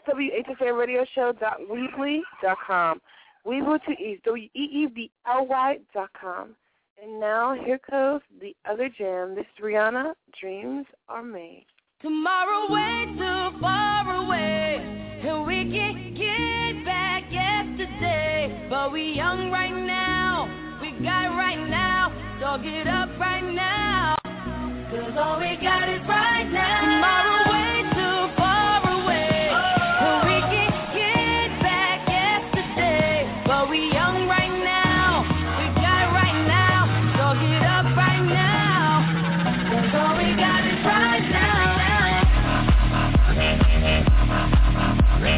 WHJRadioshow.weebly.com. Weebly with two E's, WEEBLY.com. And now here goes the other jam. This is Rihanna, Dreams Are Made. Tomorrow way too far away, and we can't get back yesterday. But we young right now, we got right now, so get up right now, 'cause all we got is right now. Tomorrow way too far away, and we can't get back yesterday. But we young right now, we got right now, so get up right now, 'cause all we got is right now.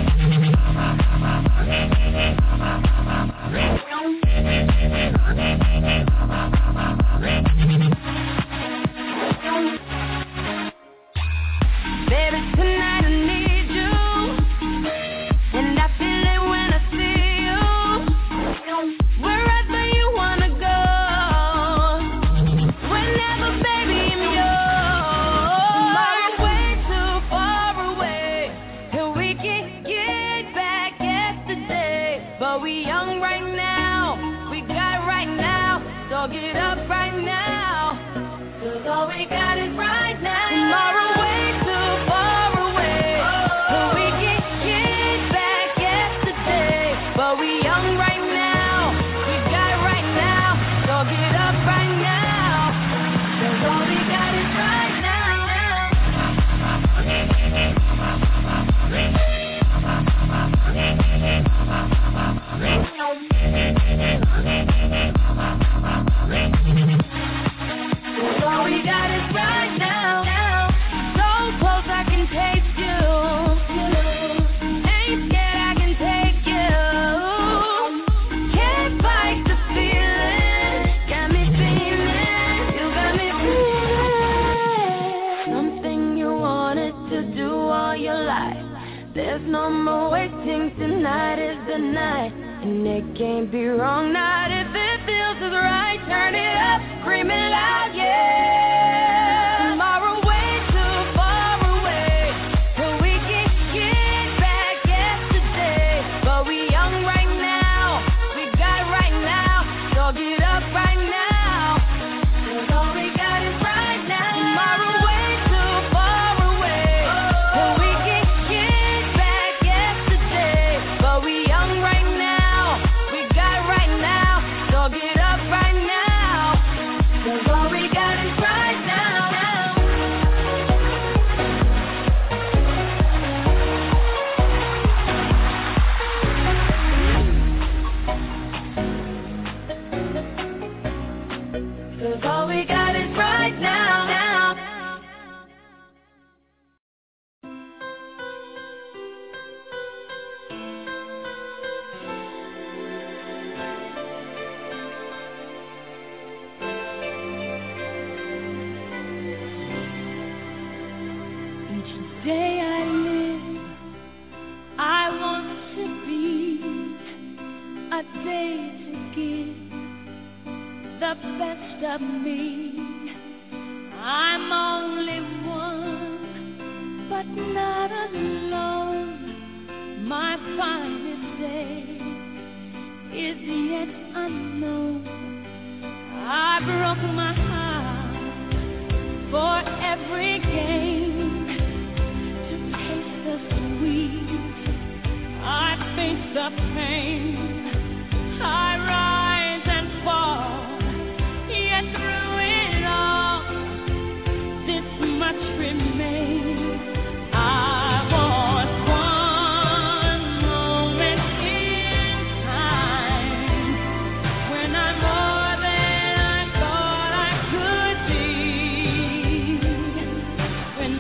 So get up right now, 'cause all we got is right now. Tomorrow way too far away, till we get back yesterday. But we young right now, we got it right now. So get up right now, 'cause all we got is right now. All we got is right now. So close I can taste you. Ain't scared I can take you. Can't fight the feeling. Got me feeling. You got me feeling. Something you wanted to do all your life. There's no more waiting. Tonight is the night. And it can't be wrong, not if it feels as right. Turn it up, scream it loud, yeah. Tomorrow way too far away, till we can get back yesterday. But we young right now, we got it right now. So get up right now, 'cause all we got is right now. Tomorrow way too far away, till we can get back yesterday. But we young right now. Get up right now, 'cause all we got is right now. Cause all we got is right now. Day I live, I want to be a day to give the best of me. I'm only one, but not alone. My finest day is yet unknown. I broke my heart for every game. I face the pain, I rise and fall, yet through it all, this much remains. I was one moment in time, when I'm more than I thought I could be, when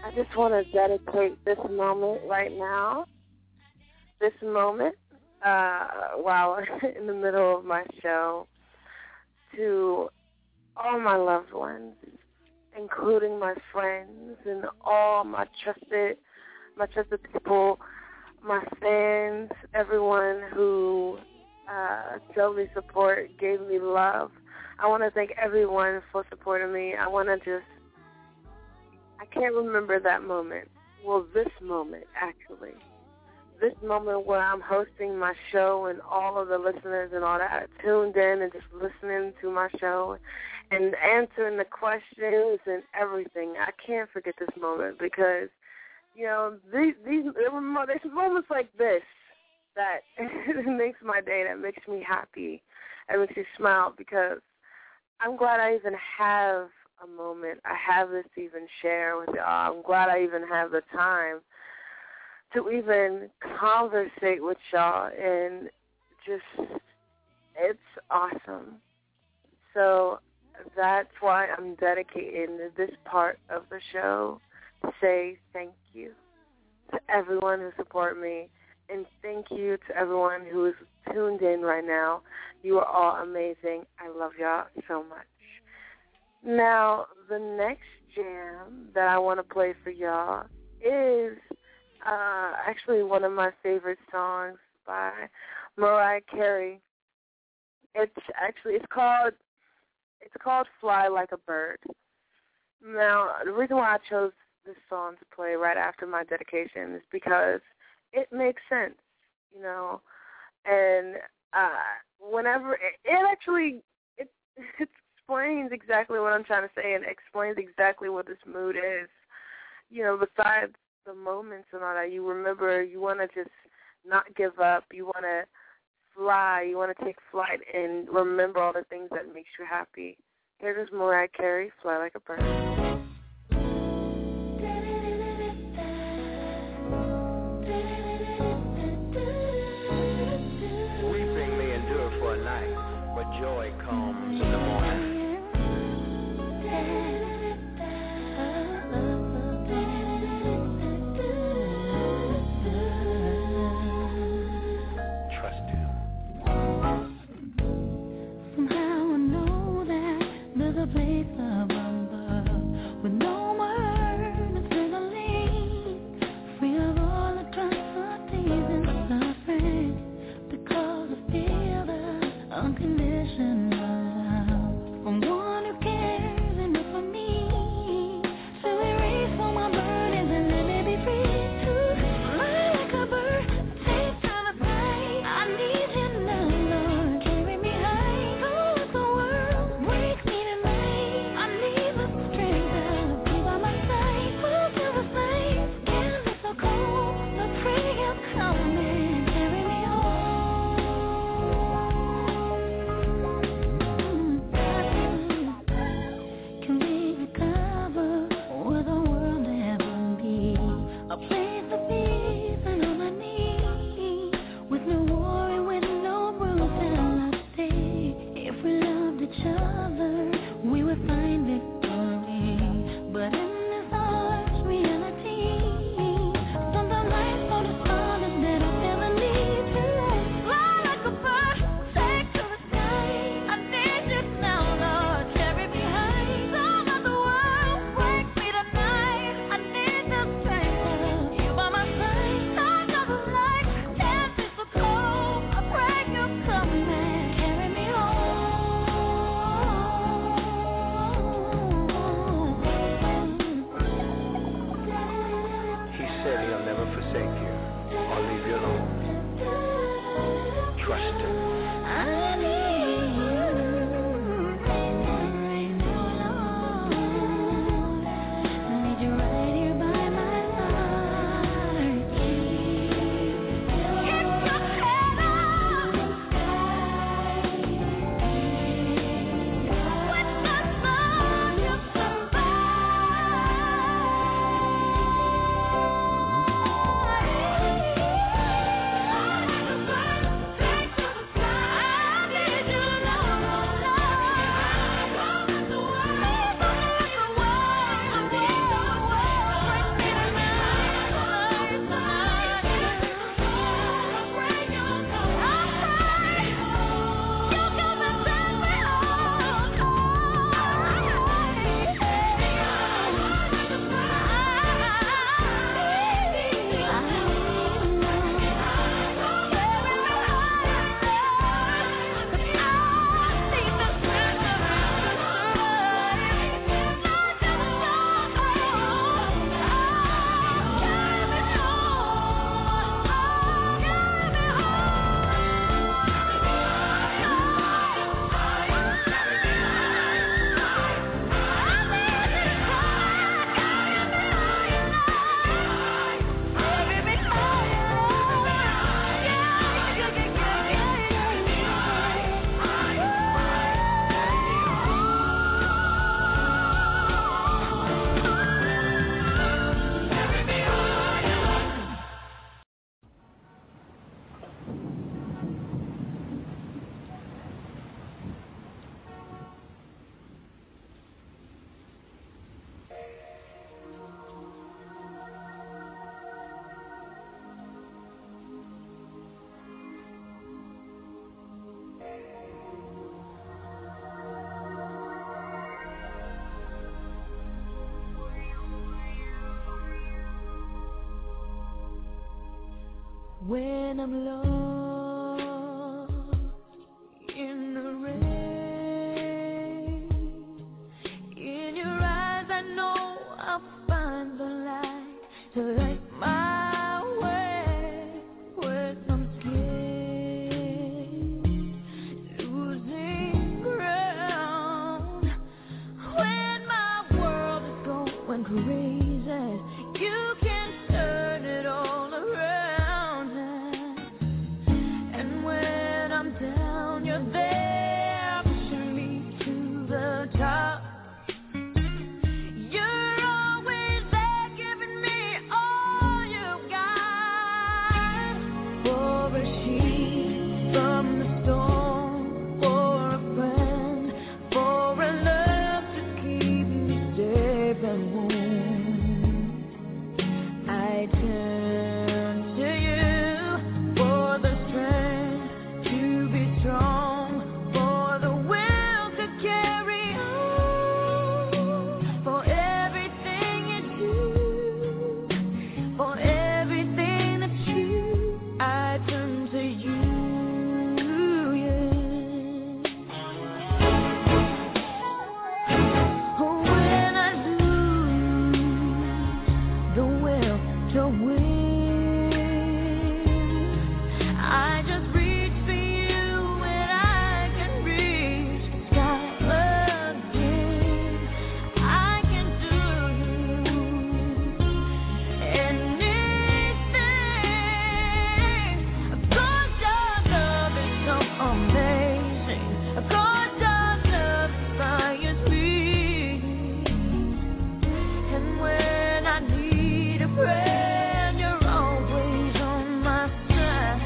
I just want to dedicate this moment right now, while in the middle of my show, to all my loved ones, including my friends and all my trusted people, my fans, everyone who showed me support, gave me love. I want to thank everyone for supporting me. I can't remember that moment. Well, this moment, actually. This moment where I'm hosting my show and all of the listeners and all that are tuned in and just listening to my show and answering the questions and everything. I can't forget this moment because, there's moments like this that makes my day, that makes me happy, that makes me smile because I'm glad I even have a moment. I have this to even share with y'all. I'm glad I even have the time to even conversate with y'all, and just, it's awesome. So that's why I'm dedicating this part of the show to say thank you to everyone who supported me, and thank you to everyone who is tuned in right now. You are all amazing. I love y'all so much. Now, the next jam that I want to play for y'all is actually one of my favorite songs by Mariah Carey. It's called Fly Like a Bird. Now, the reason why I chose this song to play right after my dedication is because it makes sense, and whenever it explains exactly what I'm trying to say and explains exactly what this mood is. Besides the moments and all that, you remember, you want to just not give up. You want to fly. You want to take flight and remember all the things that makes you happy. Here's Mariah Carey, Fly Like a Bird. Weeping may endure for a night, but joy comes in the morning. A place above with no more hurt and feeling, free of all atrocities and suffering, because I feel the unconditional love from one who cares enough for me. So erase all my burdens and let me be free to fly like a bird, take time to fly. I need you now, Lord, carry me high, go with the world, break me. when I'm lost in the rain. In your eyes I know I'll find the light to light my way when I'm scared, losing ground. When my world is going crazy, you can turn it all around. And when I'm down, you're there, pushing me to the top. You're always there, giving me all you got. For a sheet from the storm, for a friend, for a love to keep me safe and warm. I turn to you for the strength to be strong, for the will to carry on, for everything you do, for everything that's true. I turn to you, when I lose the will to win, I just reach for you and I can reach the sky again. I can do anything, 'cause your love is so amazing, 'cause your love inspires me. And when I need a friend, you're always on my side,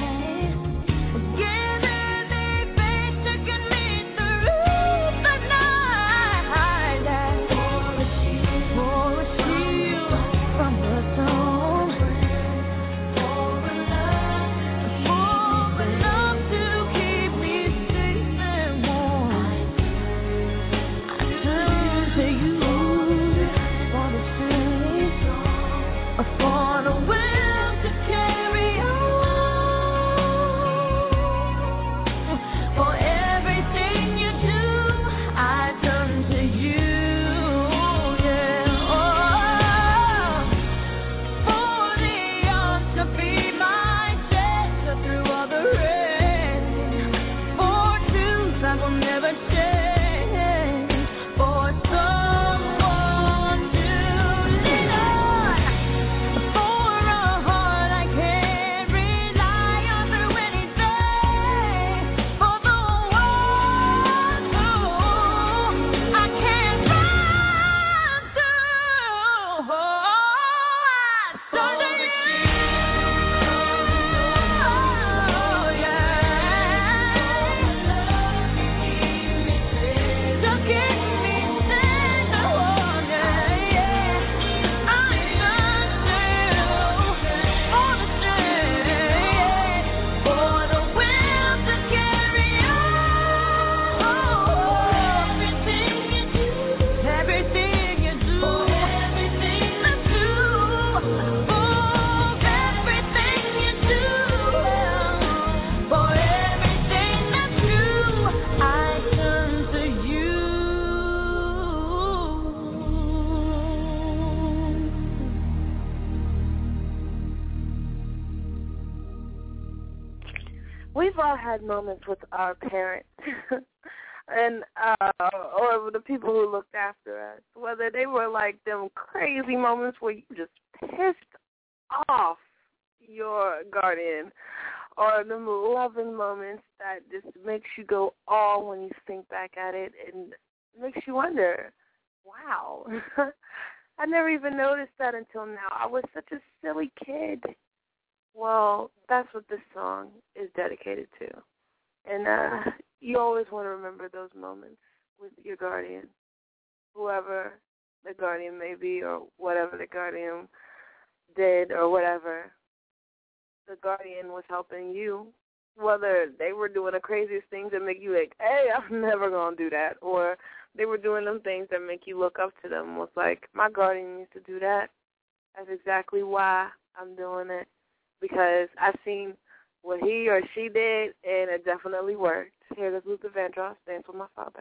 giving me faith to get me through the night. For a shield from the storm, for a love to keep me safe and warm. I turn to you for the strength, for the will to carry on, for everything you do. I turn to you, yeah. For the arms to be my shelter through all the rain, for truth I will never change, for someone to lean on, for a heart I can rely on through anything, for the one who I can run to. I turn to you, to keep me safe and warm, yeah. I turn to you for the strength, for the will to carry on. Everything you do, everything you do, for everything that's true, for everything you do, for everything that's true. I turn to you. We've all had moments with our parents and or the people who looked after us, whether they were like them crazy moments where you just pissed off your guardian, or them loving moments that just makes you go all when you think back at it and makes you wonder, wow, I never even noticed that until now. I was such a silly kid. Well, that's what this song is dedicated to. And you always want to remember those moments with your guardian, whoever the guardian may be or whatever the guardian did or whatever. The guardian was helping you, whether they were doing the craziest things that make you like, hey, I'm never going to do that, or they were doing them things that make you look up to them. Was like, my guardian used to do that. That's exactly why I'm doing it. because I've seen what he or she did, and it definitely worked. Here's Luther Vandross, Dance with My Father.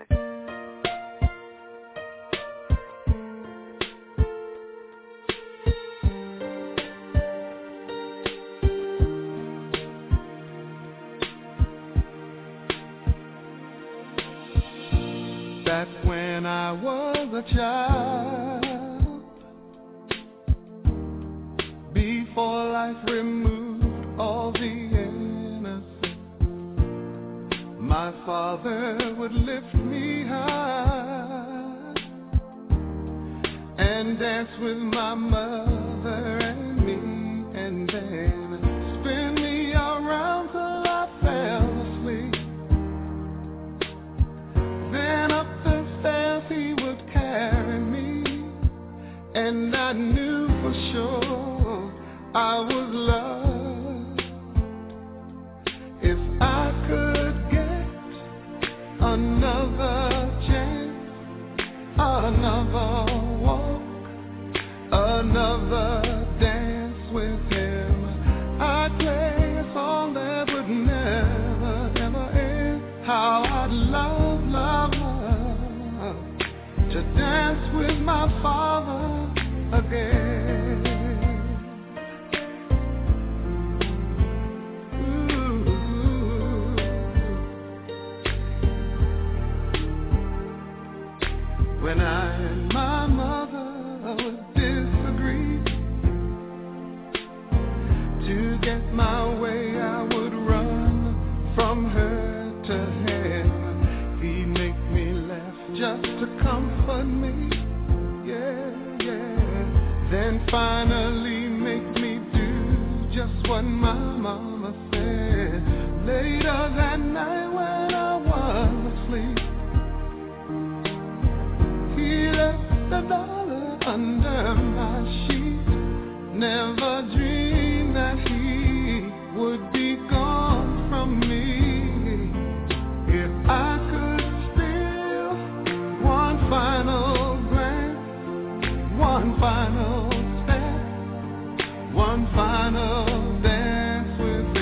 Back when I was a child, before life removed all the innocence, my father would lift me high and dance with my mother and me, and then spin me around till I fell asleep. Then up the stairs he would carry me, and I knew for sure I was loved. If I could get another chance, another walk, another dance with him, I'd play a song that would never, ever end. How I'd love, love, love to dance with my father again. When I and my mother would disagree, to get my way I would run from her to him. He'd make me laugh just to comfort me, yeah, yeah. Then finally make me do just what my mama said. Later that night when I was asleep, he left a dollar under my sheet. Never dreamed that he would be gone from me. If I could steal one final glance, one final step, one final dance with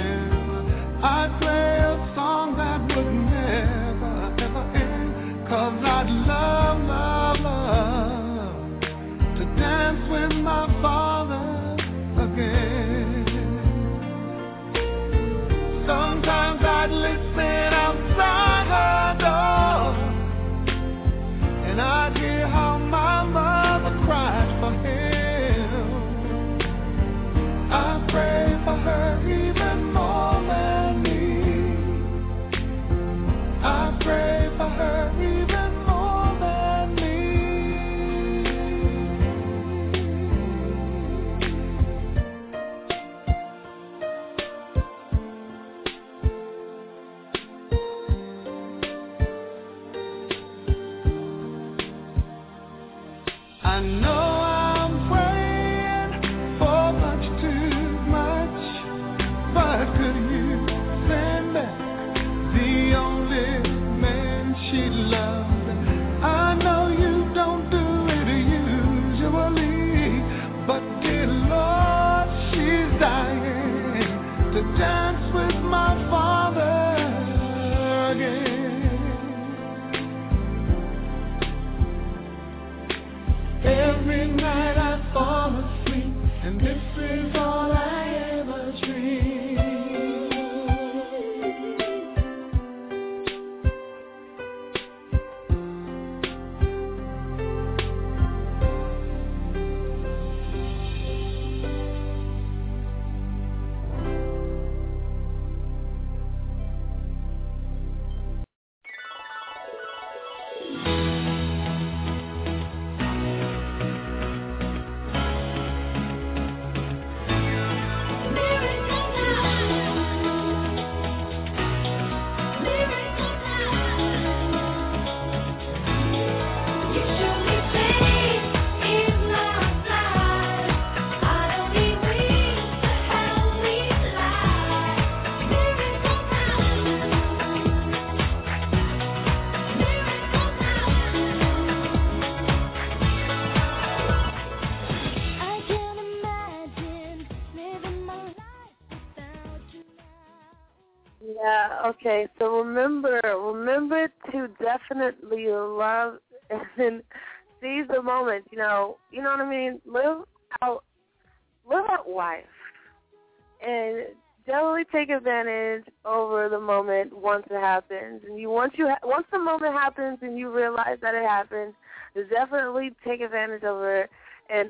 Okay, so remember to definitely love and seize the moment. You know what I mean. Live out life, and definitely take advantage over the moment once it happens. And once the moment happens and you realize that it happened, definitely take advantage over it, and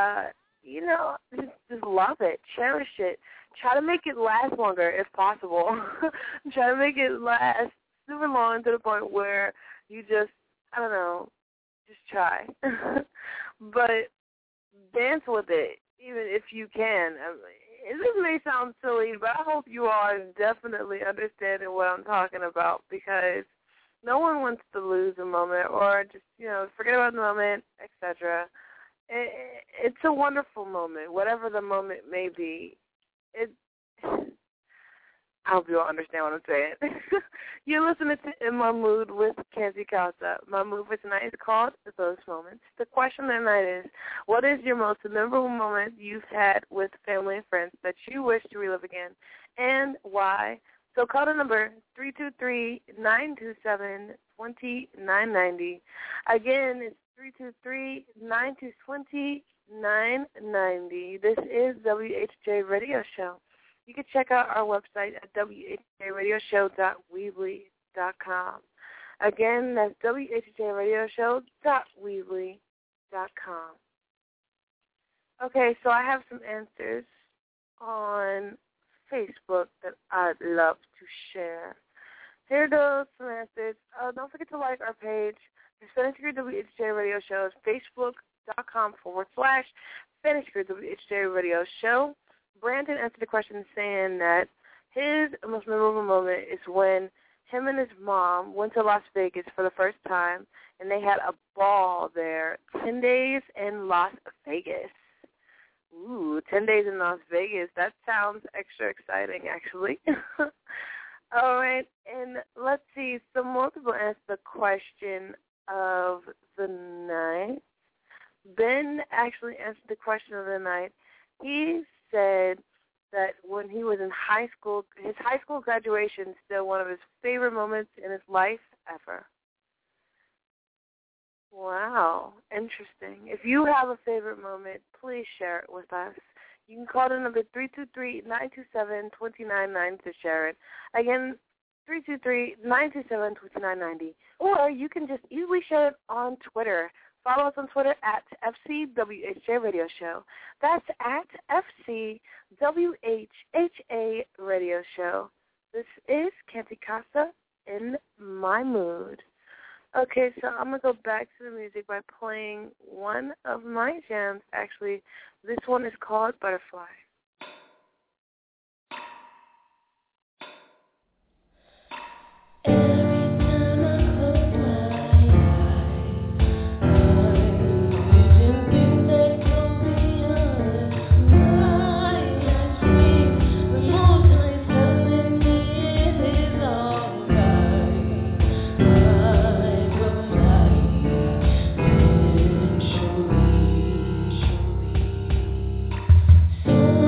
just love it, cherish it. Try to make it last longer if possible. Try to make it last super long to the point where you just try. But dance with it, even if you can. This may sound silly, but I hope you are definitely understanding what I'm talking about, because no one wants to lose a moment or just, forget about the moment, etc. It's a wonderful moment, whatever the moment may be. I hope you all understand what I'm saying. You're listening to In My Mood with Canty Casa. My mood for tonight is called Those Moments. The question tonight is, what is your most memorable moment you've had with family and friends that you wish to relive again, and why? So call the number 323-927-2990. Again, it's 323-927-2990. This is WHJ Radio Show. You can check out our website at whjradioshow.weebly.com. Again, that's whjradioshow.weebly.com. Okay, so I have some answers on Facebook that I'd love to share. Here goes some answers. Don't forget to like our page. The Spanish Group WHJ Radio Show is facebook.com/Spanish Group WHJ Radio Show. Brandon answered the question saying that his most memorable moment is when him and his mom went to Las Vegas for the first time, and they had a ball there. 10 days in Las Vegas. Ooh, 10 days in Las Vegas. That sounds extra exciting, actually. All right, and let's see. Some more people answered the question of the night. Ben actually answered the question of the night. He said that when he was in high school, his high school graduation is still one of his favorite moments in his life ever. Wow, interesting. If you have a favorite moment, please share it with us. You can call the number 323-927-2990 to share it. Again, 323-927-2990. Or you can just easily share it on Twitter. Follow us on Twitter at FCWHJ Radio Show. That's at FCWHHA Radio Show. This is Canty Casa in My Mood. Okay, so I'm going to go back to the music by playing one of my jams. Actually, this one is called Butterfly. So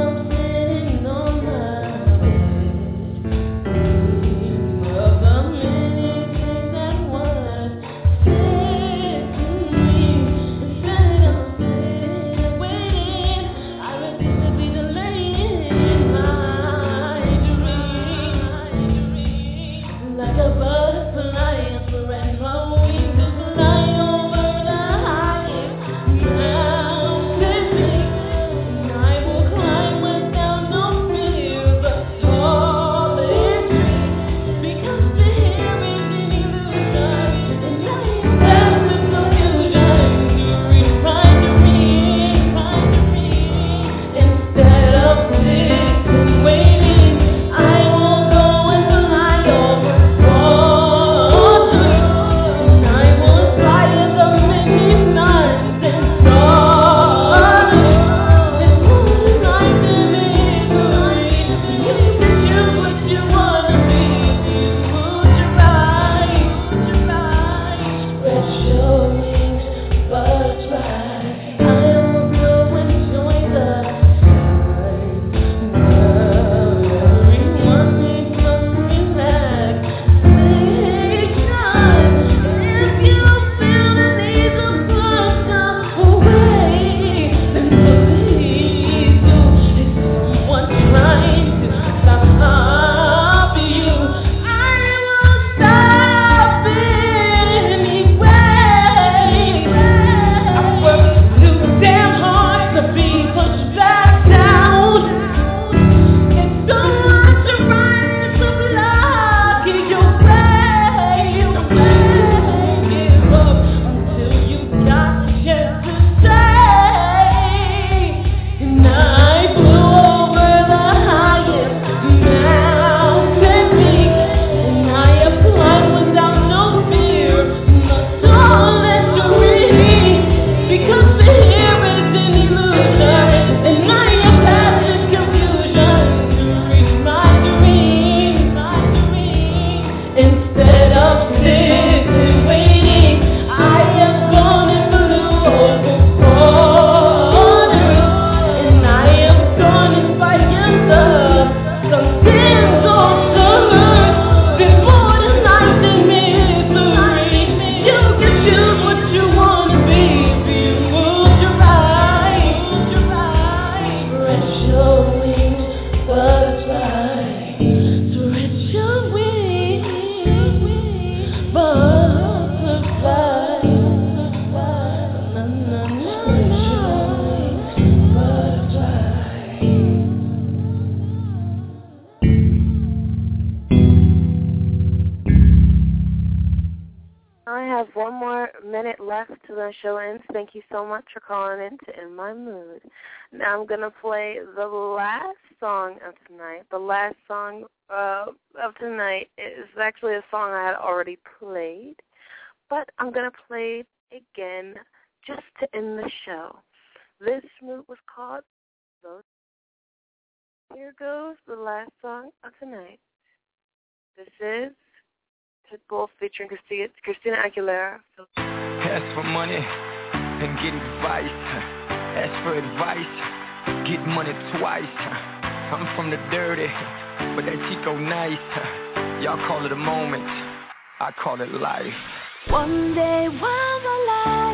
I have 1 more minute left to the show ends. Thank you so much for calling in to In My Mood. Now I'm going to play the last song of tonight. The last song of tonight is actually a song I had already played, but I'm going to play it again just to end the show. This mood was called Those. Here goes the last song of tonight. This is Pitbull featuring Christina Aguilera. Ask for money and get advice. Ask for advice, get money twice. I'm from the dirty, but that Chico nice. Y'all call it a moment, I call it life. One day while the light